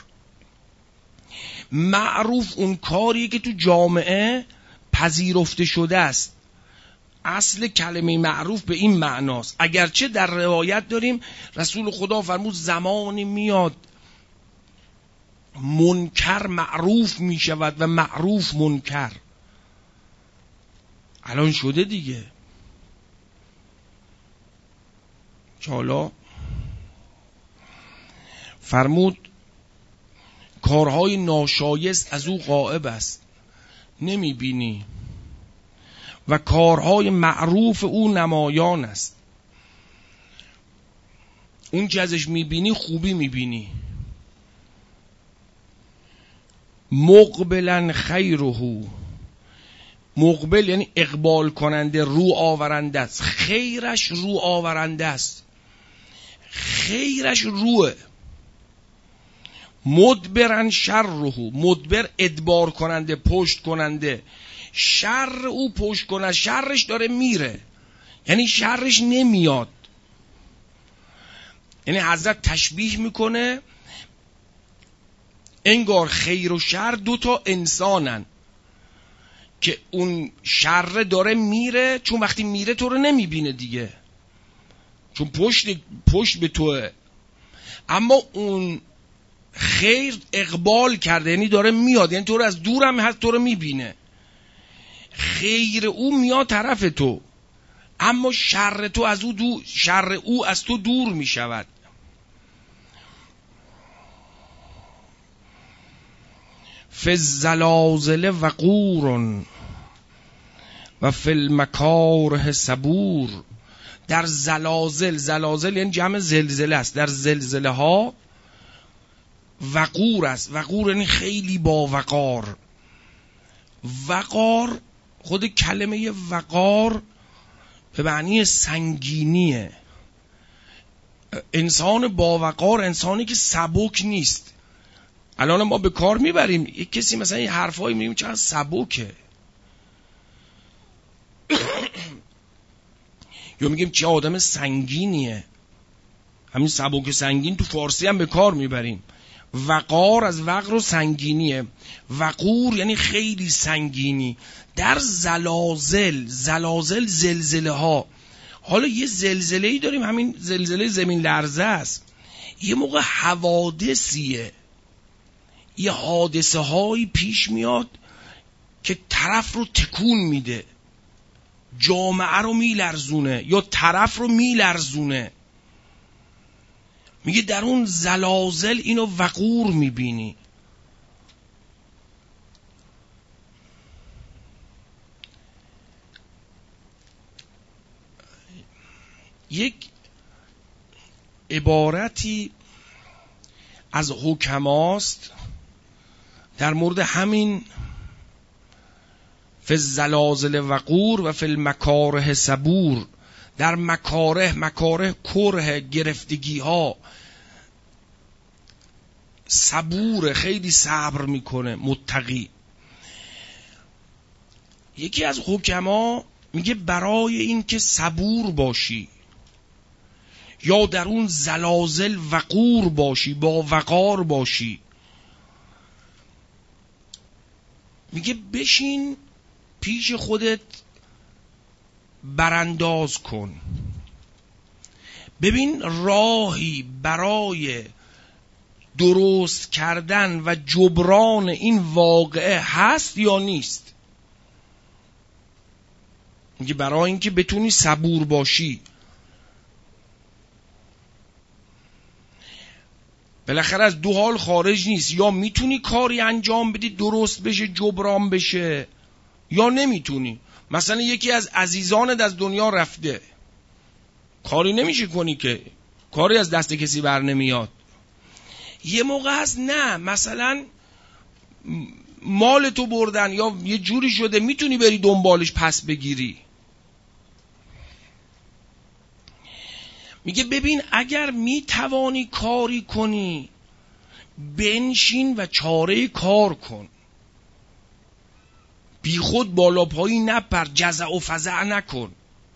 معروف اون کاریه که تو جامعه پذیرفته شده است. اصل کلمه معروف به این معناست. اگرچه در روایت داریم رسول خدا فرمود زمانی میاد منکر معروف می شود و معروف منکر. الان شده دیگه. حالا فرمود کارهای ناشایست از او غائب است، نمی بینی، و کارهای معروف او نمایان است. اون که ازش می بینی خوبی می بینی. مقبلا خیره، مقبل یعنی اقبال کننده، رو آورنده است. خیرش رو آورنده است، خیرش روه. مدبرن شره، مدبر ادبار کننده، پشت کننده. شر او پشت کننده، شرش داره میره، یعنی شرش نمیاد. یعنی حضرت تشبیه میکنه انگار خیر و شر دوتا انسانن که اون شر داره میره، چون وقتی میره تو رو نمیبینه دیگه، چون پشت پشت به توه. اما اون خیر اقبال کرده، یعنی داره میاد، یعنی تو رو از دور هم هست، تو رو میبینه. خیر او میاد طرف تو، اما شر تو از او دور، شر او از تو دور میشود. فی الزلازل وقور و فی المکاره صبور. در زلازل، زلازل یعنی جمع زلزله است، در زلزله ها وقور است. وقور یعنی خیلی با وقار. وقار، خود کلمه وقار به معنی سنگینیه. انسان با وقار انسانی که سبک نیست. الان ما به کار میبریم یک کسی مثلا این حرفایی میگیم چقدر سبکه، یا میگیم چه آدم سنگینیه. همین سبک سنگین تو فارسی هم به کار میبریم. وقار از وقر و سنگینیه. وقور یعنی خیلی سنگینی. در زلازل، زلازل زلزله ها. حالا یه زلزله ای داریم، همین زلزله زمین لرزه است. یه موقع حوادثیه، یه حادثه هایی پیش میاد که طرف رو تکون میده، جامعه رو میلرزونه یا طرف رو میلرزونه. میگه در اون زلازل اینو وقور میبینی. یک عبارتی از حکماست در مورد همین فی الزلازل وقور و فی المکاره صبور. در مکاره، مکاره کره، گرفتگی ها. صبور خیلی صبر میکنه، متقی. یکی از حکما میگه برای این که صبور باشی یا در اون زلازل وقور باشی، با وقار باشی، میگه بشین پیش خودت برانداز کن، ببین راهی برای درست کردن و جبران این واقعه هست یا نیست. میگه برای اینکه بتونی صبور باشی. بالاخره از دو حال خارج نیست، یا میتونی کاری انجام بدی درست بشه جبران بشه یا نمیتونی. مثلا یکی از عزیزانت از دنیا رفته، کاری نمیشه کنی که، کاری از دست کسی بر نمیاد. یه موقع هست نه، مثلا مال تو بردن یا یه جوری شده میتونی بری دنبالش پس بگیری. میگه ببین اگر میتوانی کاری کنی بنشین و چاره کار کن، بی خود بالا پایی نپر، جزع و فزع نکن.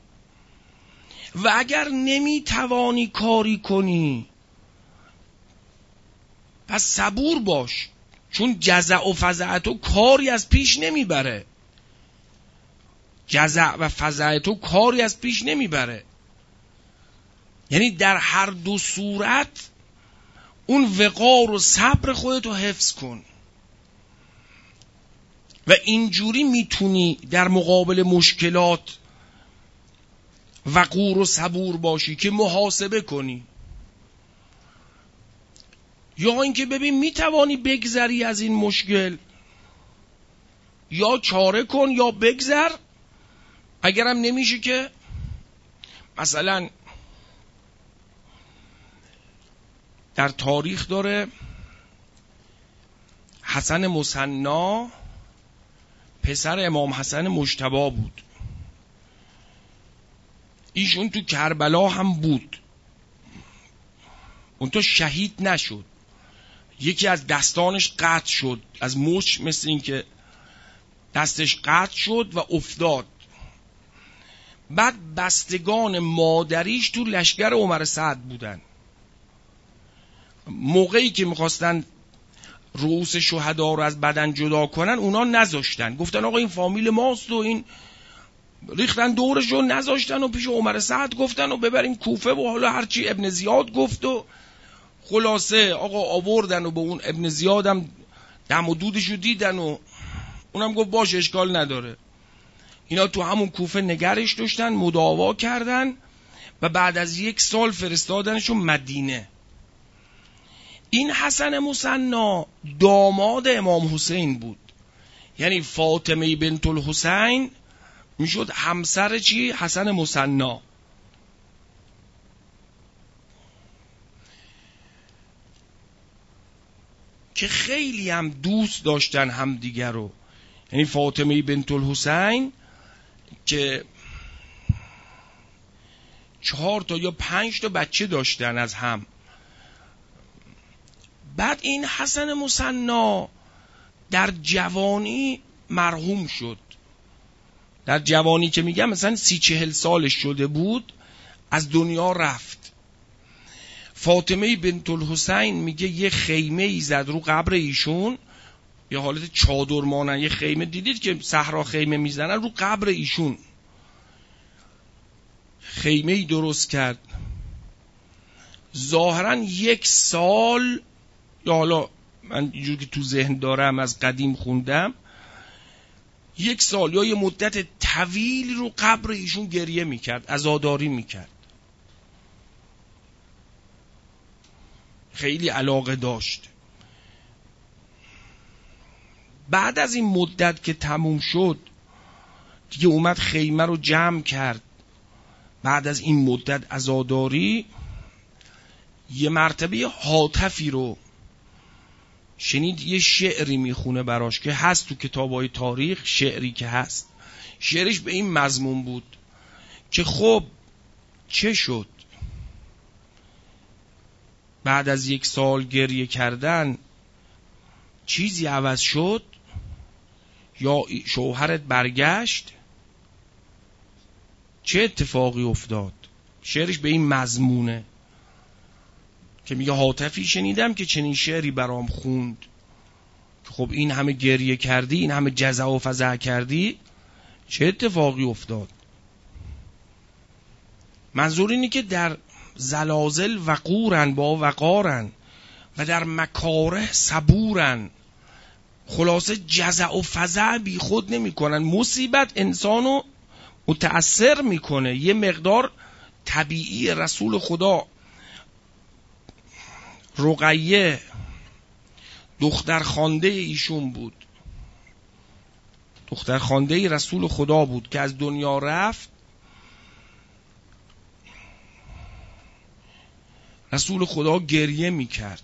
و اگر نمیتوانی کاری کنی پس صبور باش، چون جزع و فزع تو کاری از پیش نمیبره. جزع و فزع تو کاری از پیش نمیبره. یعنی در هر دو صورت اون وقار و صبر خودتو حفظ کن و اینجوری میتونی در مقابل مشکلات وقور و صبور باشی که محاسبه کنی. یا اینکه ببین میتوانی بگذری از این مشکل، یا چاره کن یا بگذر. اگرم نمیشه که مثلا در تاریخ داره حسن مثنا پسر امام حسن مجتبی بود، ایشون تو کربلا هم بود، اون تو شهید نشد، یکی از دستانش قطع شد، از مچ مثل این که دستش قطع شد و افتاد. بعد بستگان مادریش تو لشکر عمر سعد بودن. موقعی که میخواستن رؤوس شهدا رو از بدن جدا کنن اونا نذاشتن، گفتن آقا این فامیل ماست و این، ریختن دورشو نذاشتن و پیش عمر سعد گفتن و ببرین کوفه و حالا هرچی ابن زیاد گفت و خلاصه آقا آوردن و به اون ابن زیادم دم و دودشو دیدن و اونم گفت باشه اشکال نداره. اینا تو همون کوفه نگرش داشتن، مداوا کردن و بعد از یک سال فرستادنشو مدینه. این حسن مثنا داماد امام حسین بود، یعنی فاطمه بنت الحسین میشد همسر چی؟ حسن مثنا. که خیلی هم دوست داشتن همدیگر رو، یعنی فاطمه بنت الحسین که چهار تا یا پنج تا بچه داشتن از هم. بعد این حسن مثنا در جوانی مرحوم شد. در جوانی که میگم مثلا سی چهل سالش شده بود از دنیا رفت. فاطمه بنت الحسین میگه یه خیمه ای زد رو قبر ایشون، یه حالت چادر مانند یه خیمه، دیدید که صحرا خیمه میزنن، رو قبر ایشون خیمه ای درست کرد. ظاهرا یک سال، یا حالا من اینجور که تو ذهن دارم از قدیم خوندم، یک سال یا یه مدت طویل رو قبر ایشون گریه میکرد، عزاداری میکرد، خیلی علاقه داشت. بعد از این مدت که تموم شد دیگه اومد خیمه رو جمع کرد. بعد از این مدت عزاداری یه مرتبه هاتفی رو شنید، یه شعری میخونه براش که هست تو کتابای تاریخ، شعری که هست، شعرش به این مضمون بود که خب چه شد بعد از یک سال گریه کردن چیزی عوض شد یا شوهرت برگشت؟ چه اتفاقی افتاد؟ شعرش به این مضمونه که میگه هاتفی شنیدم که چنین شعری برام خوند که خب این همه گریه کردی، این همه جزع و فزع کردی، چه اتفاقی افتاد؟ منظور اینه که در زلازل وقورن، با وقارن، و در مکاره صبورن. خلاصه جزع و فزع بی خود نمی کنن. مصیبت انسانو متأثر میکنه. یه مقدار طبیعی رسول خدا رقیه دختر خوانده ایشون بود، دختر خوانده رسول خدا بود که از دنیا رفت. رسول خدا گریه میکرد.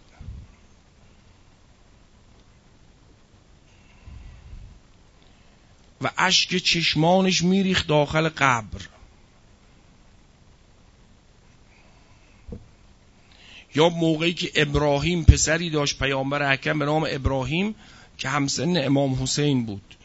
و اشک چشمانش میریخت داخل قبر. یا موقعی که ابراهیم پسری داشت، پیامبر اکرم به نام ابراهیم که همسن امام حسین بود،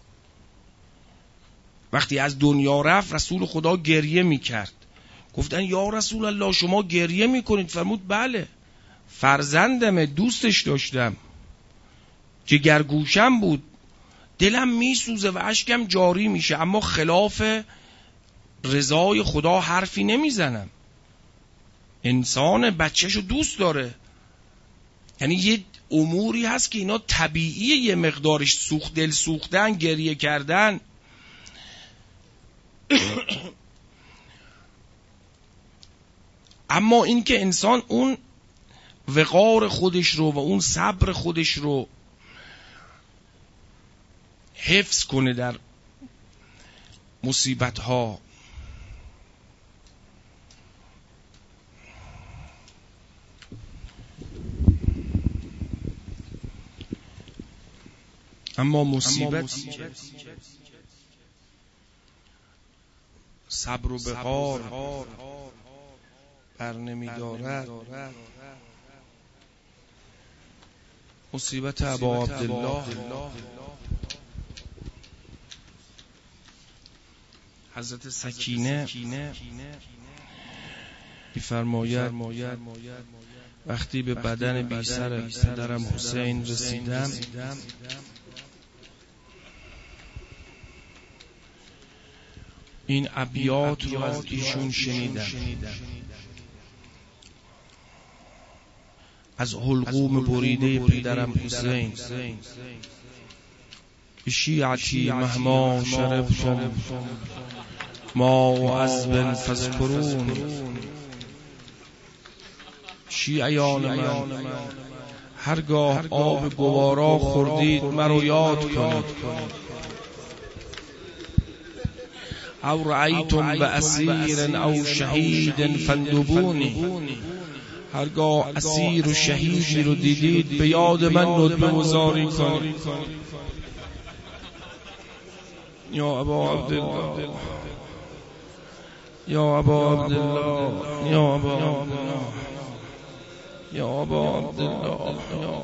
وقتی از دنیا رفت رسول خدا گریه میکرد. گفتن یا رسول الله شما گریه میکنید؟ فرمود بله، فرزندم، دوستش داشتم، جگرگوشم بود، دلم میسوزه و اشکم جاری میشه، اما خلاف رضای خدا حرفی نمیزنم. انسان بچهشو دوست داره. یعنی یه اموری هست که اینا طبیعیه، یه مقدارش سوخت دل سوختن، گریه کردن. اما این که انسان اون وقار خودش رو و اون صبر خودش رو حفظ کنه در مصیبت ها. اما مصیبتی که صبر و وقار بر نمی دارد، مصیبت ابا عبدالله حضرت سکینه می‌فرماید وقتی به بدن بی سر پدرم حسین رسیدم، این ابیات رو از ایشون شنیدم: از حلقوم بریده پدرم حسین، شیعتی مهما شربتم ما و عذب فذکرون. شیعیان من، هرگاه آب گوارا خوردید مرا یاد کنید. او رأیتم بأسیر او شهید فاندبونی، هرگاه اسیر و شهیدی رو دیدید به یاد من ندبه گذاری کنید. یا ابا عبدالله، یا ابا عبدالله، یا ابا عبدالله، یا ابا عبدالله.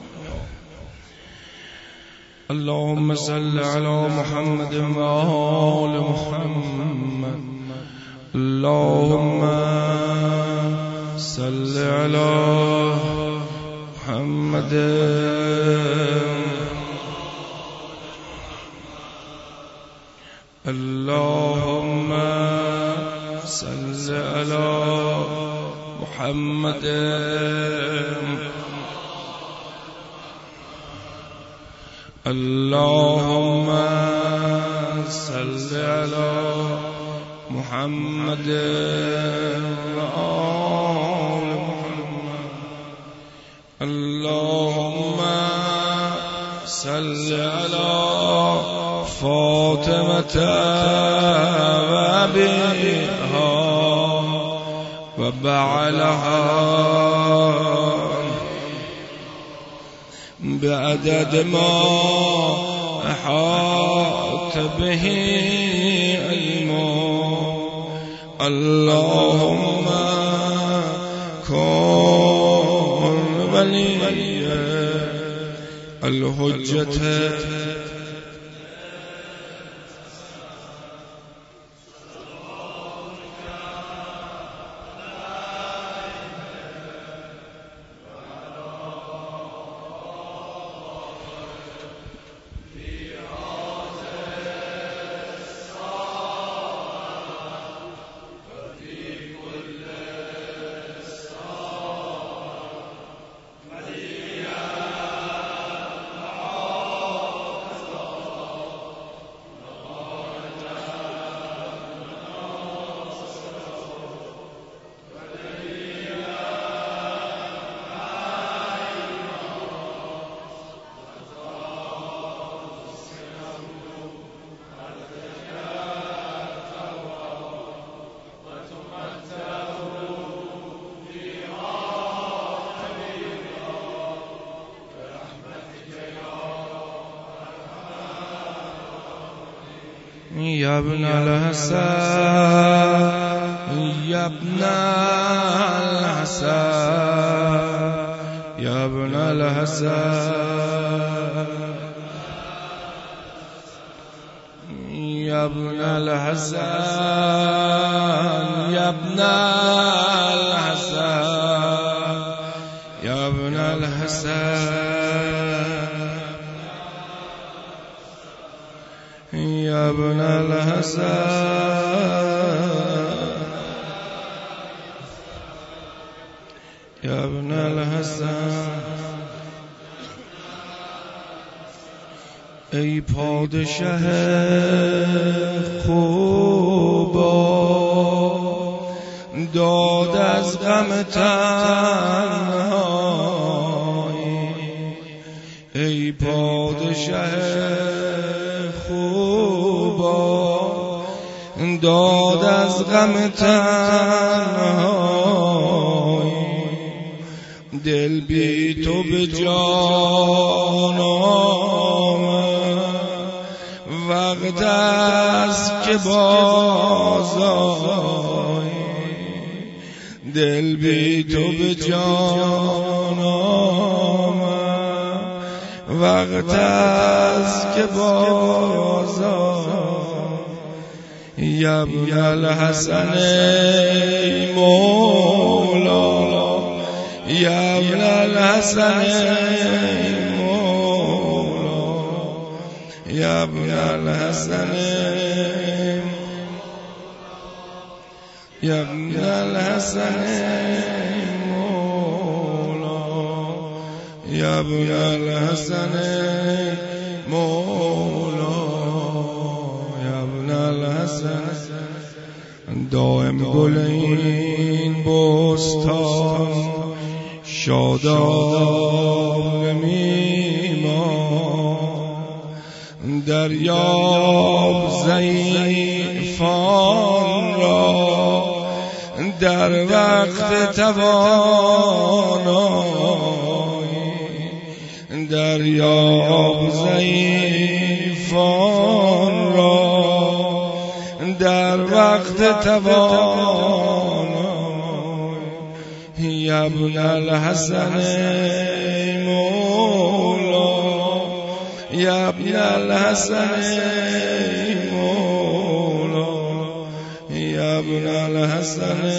اللهم صل على محمد و آل محمد. اللهم صل على محمد. اللهم صل على محمد. اللهم صل على محمد وآل محمد. اللهم صل على فاطمة وأبيها وبعلها بعدد ما أحاط به علمه. اللهم كن ولي الحجة یا ابن الحسن یا ابن الحسن یا ابن الحسن یا ابن الحسن یا ابن الحسن یا ابن الحسن یا ابن الحسن یا ابن الحسن ای پادشه خوبا داد از غم تنهایی ای پادشه خوبا داد از غم تنهایی دل بی تو به جان وقت است که بازآیی دل بی تو به جان وقت است که بازآیی یا ابن الحسن ای مولا یا ابن الحسن ای مولا یا ابن الحسن یا ابن الحسن مولا یا ابن الحسن مولا یا ابن الحسن دائم گل این بستان شاداب میمان دریاب ضعیفان را در وقت توانایی دریاب ضعیفان را در وقت توانایی یا ابن الحسن مولا یا ابن الحسن مولا یا ابن الحسن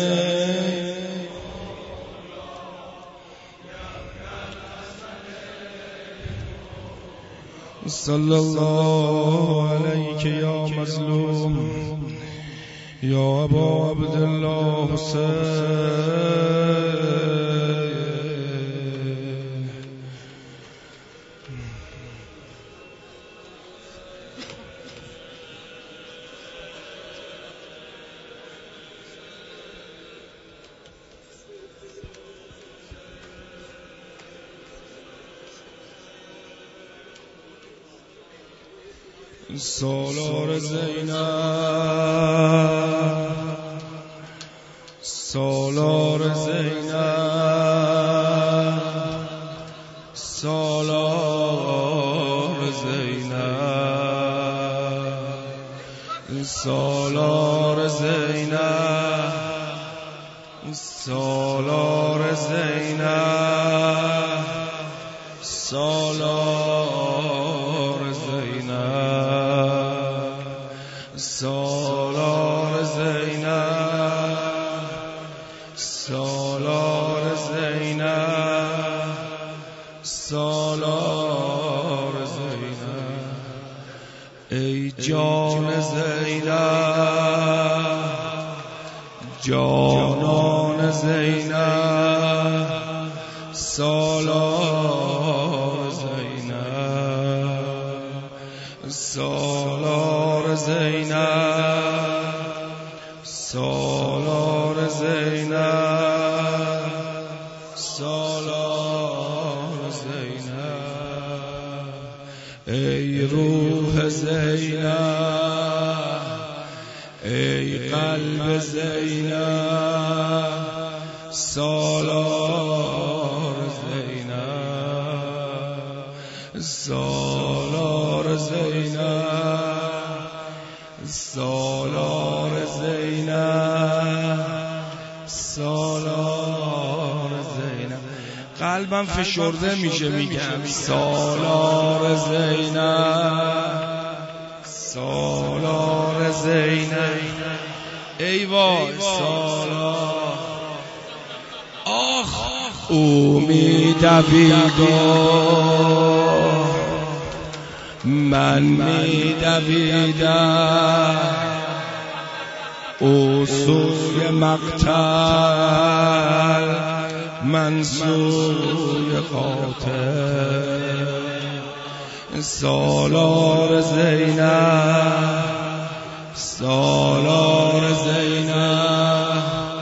صلی الله علیک یا مظلوم یا ابا عبدالله حسین سالار زینب سالار زینب سالار زینب سالار زینب سالار زینب سالار زینب سالار زینب سالار زینب سالار زینب ای جان زینب جانان زینب سالار زینب سالار زینب سالار زینب سالار زینب ای روح زینب ای قلب زینب سالار زینب سالار زینب قلبم فشرده میشه میگم سالار زینب، سالار زینب، ای وای سالار. آخ او میدوید من میدویدم، او سوی مقتل من سوی قاتل. سالار زینب، سالار زینب،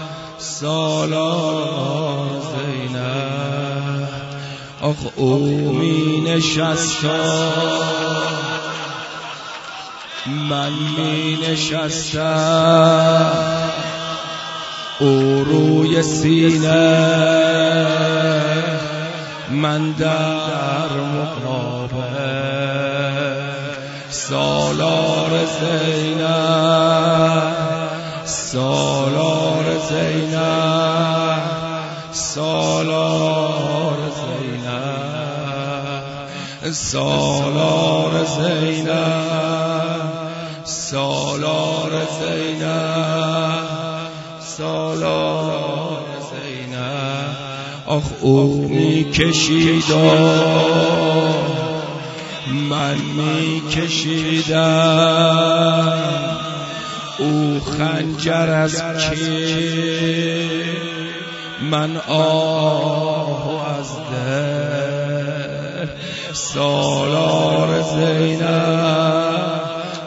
سالار زینب. آخ او می نشستم من می نشستم، او روی سینه من در مقابل. سالار زینب، سالار زینب، سالار زینب، سالار زینب، سالار زینب، سالار زینب. آخ او می کشید من می کشیدم، او خنجر از کی من آه از دل. سالار زینب،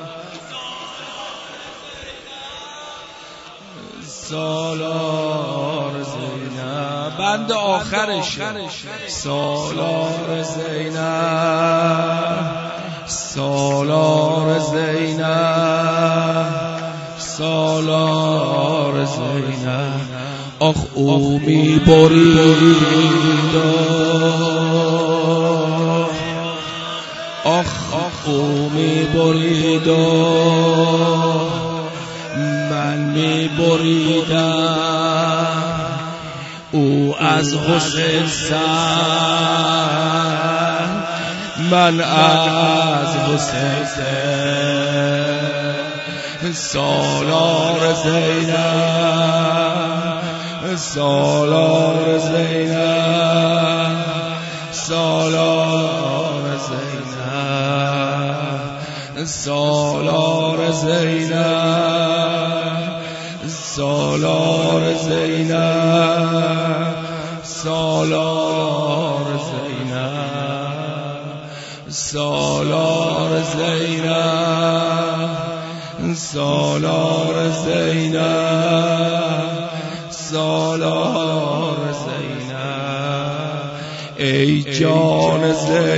سالار زینب، بند آخرش. سالار زینب، سالار زینب، سالار زینب. آخ او می برید، آخ او می برید من می بریدم، او از حسین سر من از حسین سر. سالار زینب، سالار زینب، سالار زینب، سالار زینب، سالار زینب، سالار زینب، سالار زینب، سالار زینب، سالار زینب. ای جان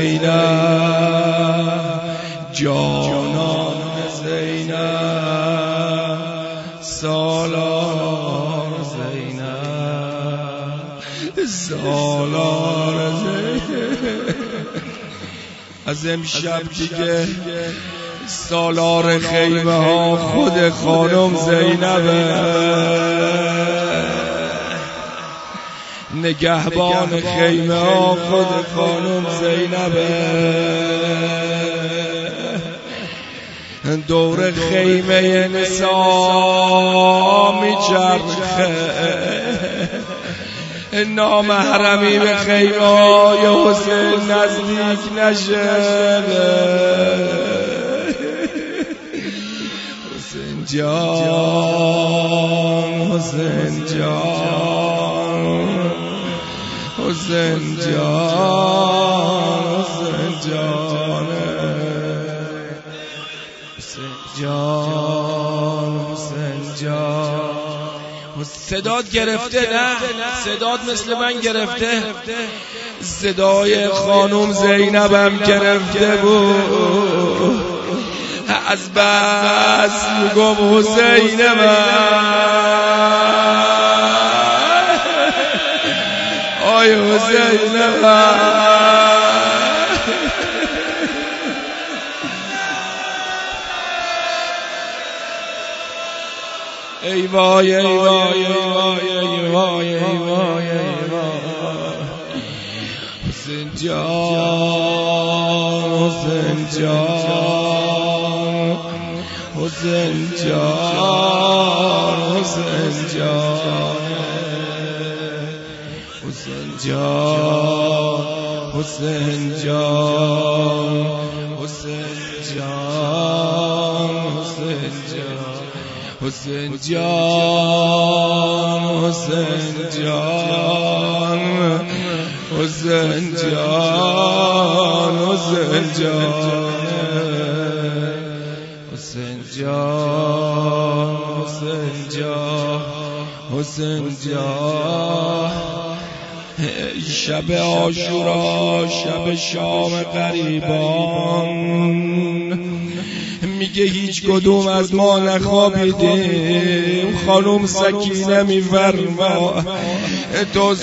زینب، جانان زینب، سالار زینب، سالار زینب. از امشب دیگه سالار خیمه ها خود خانم زینبه، نگهبان خیمه ها خود خانم زینبه. دور خیمه نسا میچرخه، نامحرمی به خیمه های حسین نزدیک نشه. حسین جان، حسین جان، حسین جان، حسین جان، حسین جان، حسین جان. صداد گرفته؟ نه صداد مثل من گرفته، صدای خانم زینبم گرفته بود. از بس میگم حسین من، آی حسین من. ای وای ای وای ای وای ای وای ای وای ای وای. حسین جان حسین جان حسین جان حسین جان حسین جان حسین جان حسین جان حسین جان حسین جان حسین جان حسین جان حسین جان حسین جان حسین جان حسین جان شب عاشورا شب شام غریبان میگه هیچ کدوم از ما نخوابیدیم. خانم سکینه میفرما تا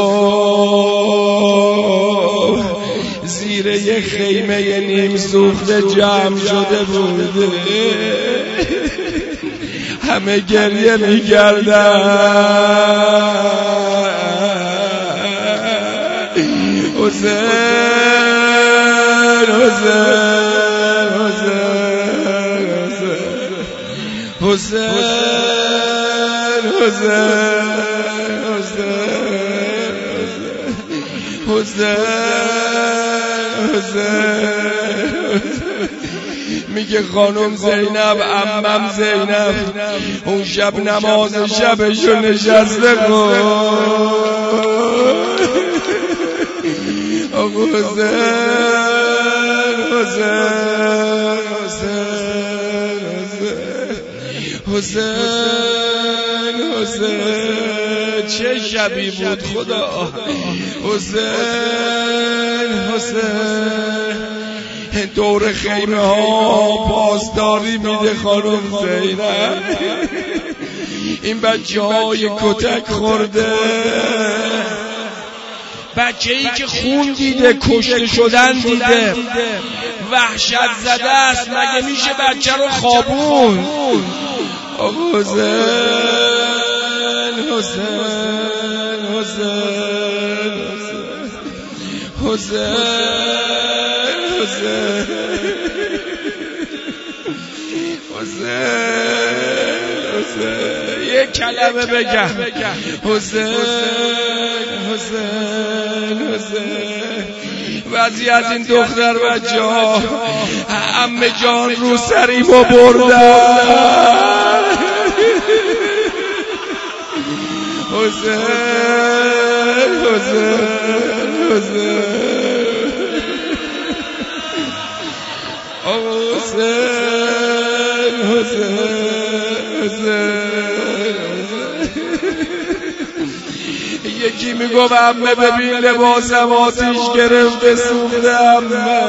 صبح زیر یه خیمه نیم سوخته جمع شده بوده، همه گریه میکردن. حسین حسین حسین حسین حسین حسین حسین میگه خانم زینب عمم زینب اون شب نماز شبشو نشسته خود آقا حسین حسین حسین حسین چه شبی بود خدا. حسین حسین دور خیمه ها پاسداری میده خانم زینب. این بچه های کتک خورده، بچه ای که خون دیده، کشته شدن دیده، وحشت زده است. مگه میشه بچه رو خوابون؟ حسین حسین حسین حسین حسین حسین یه کلمه بگم. حسین حسین حسین بعضی از این دختر بچه ها عمه جان رو سریمو بردن. حسین حسین حسین حسین حسین یکی میگفت عمه ببین لباسم آتیش گرفته سوخته عمه.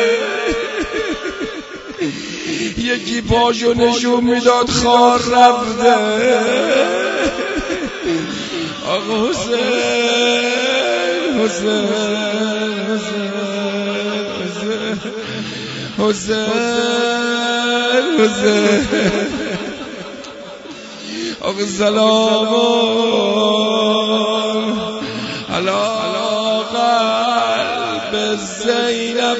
یکی پاشو نشون میداد خار رفته. آقا حسین حسین حسین حسین حسین آقا سلام علی قلب زینب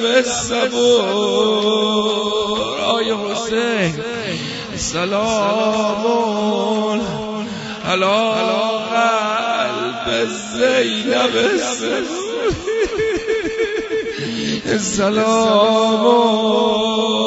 الصبور. آی حسین سلام علی قلب زینب الصبور. سلام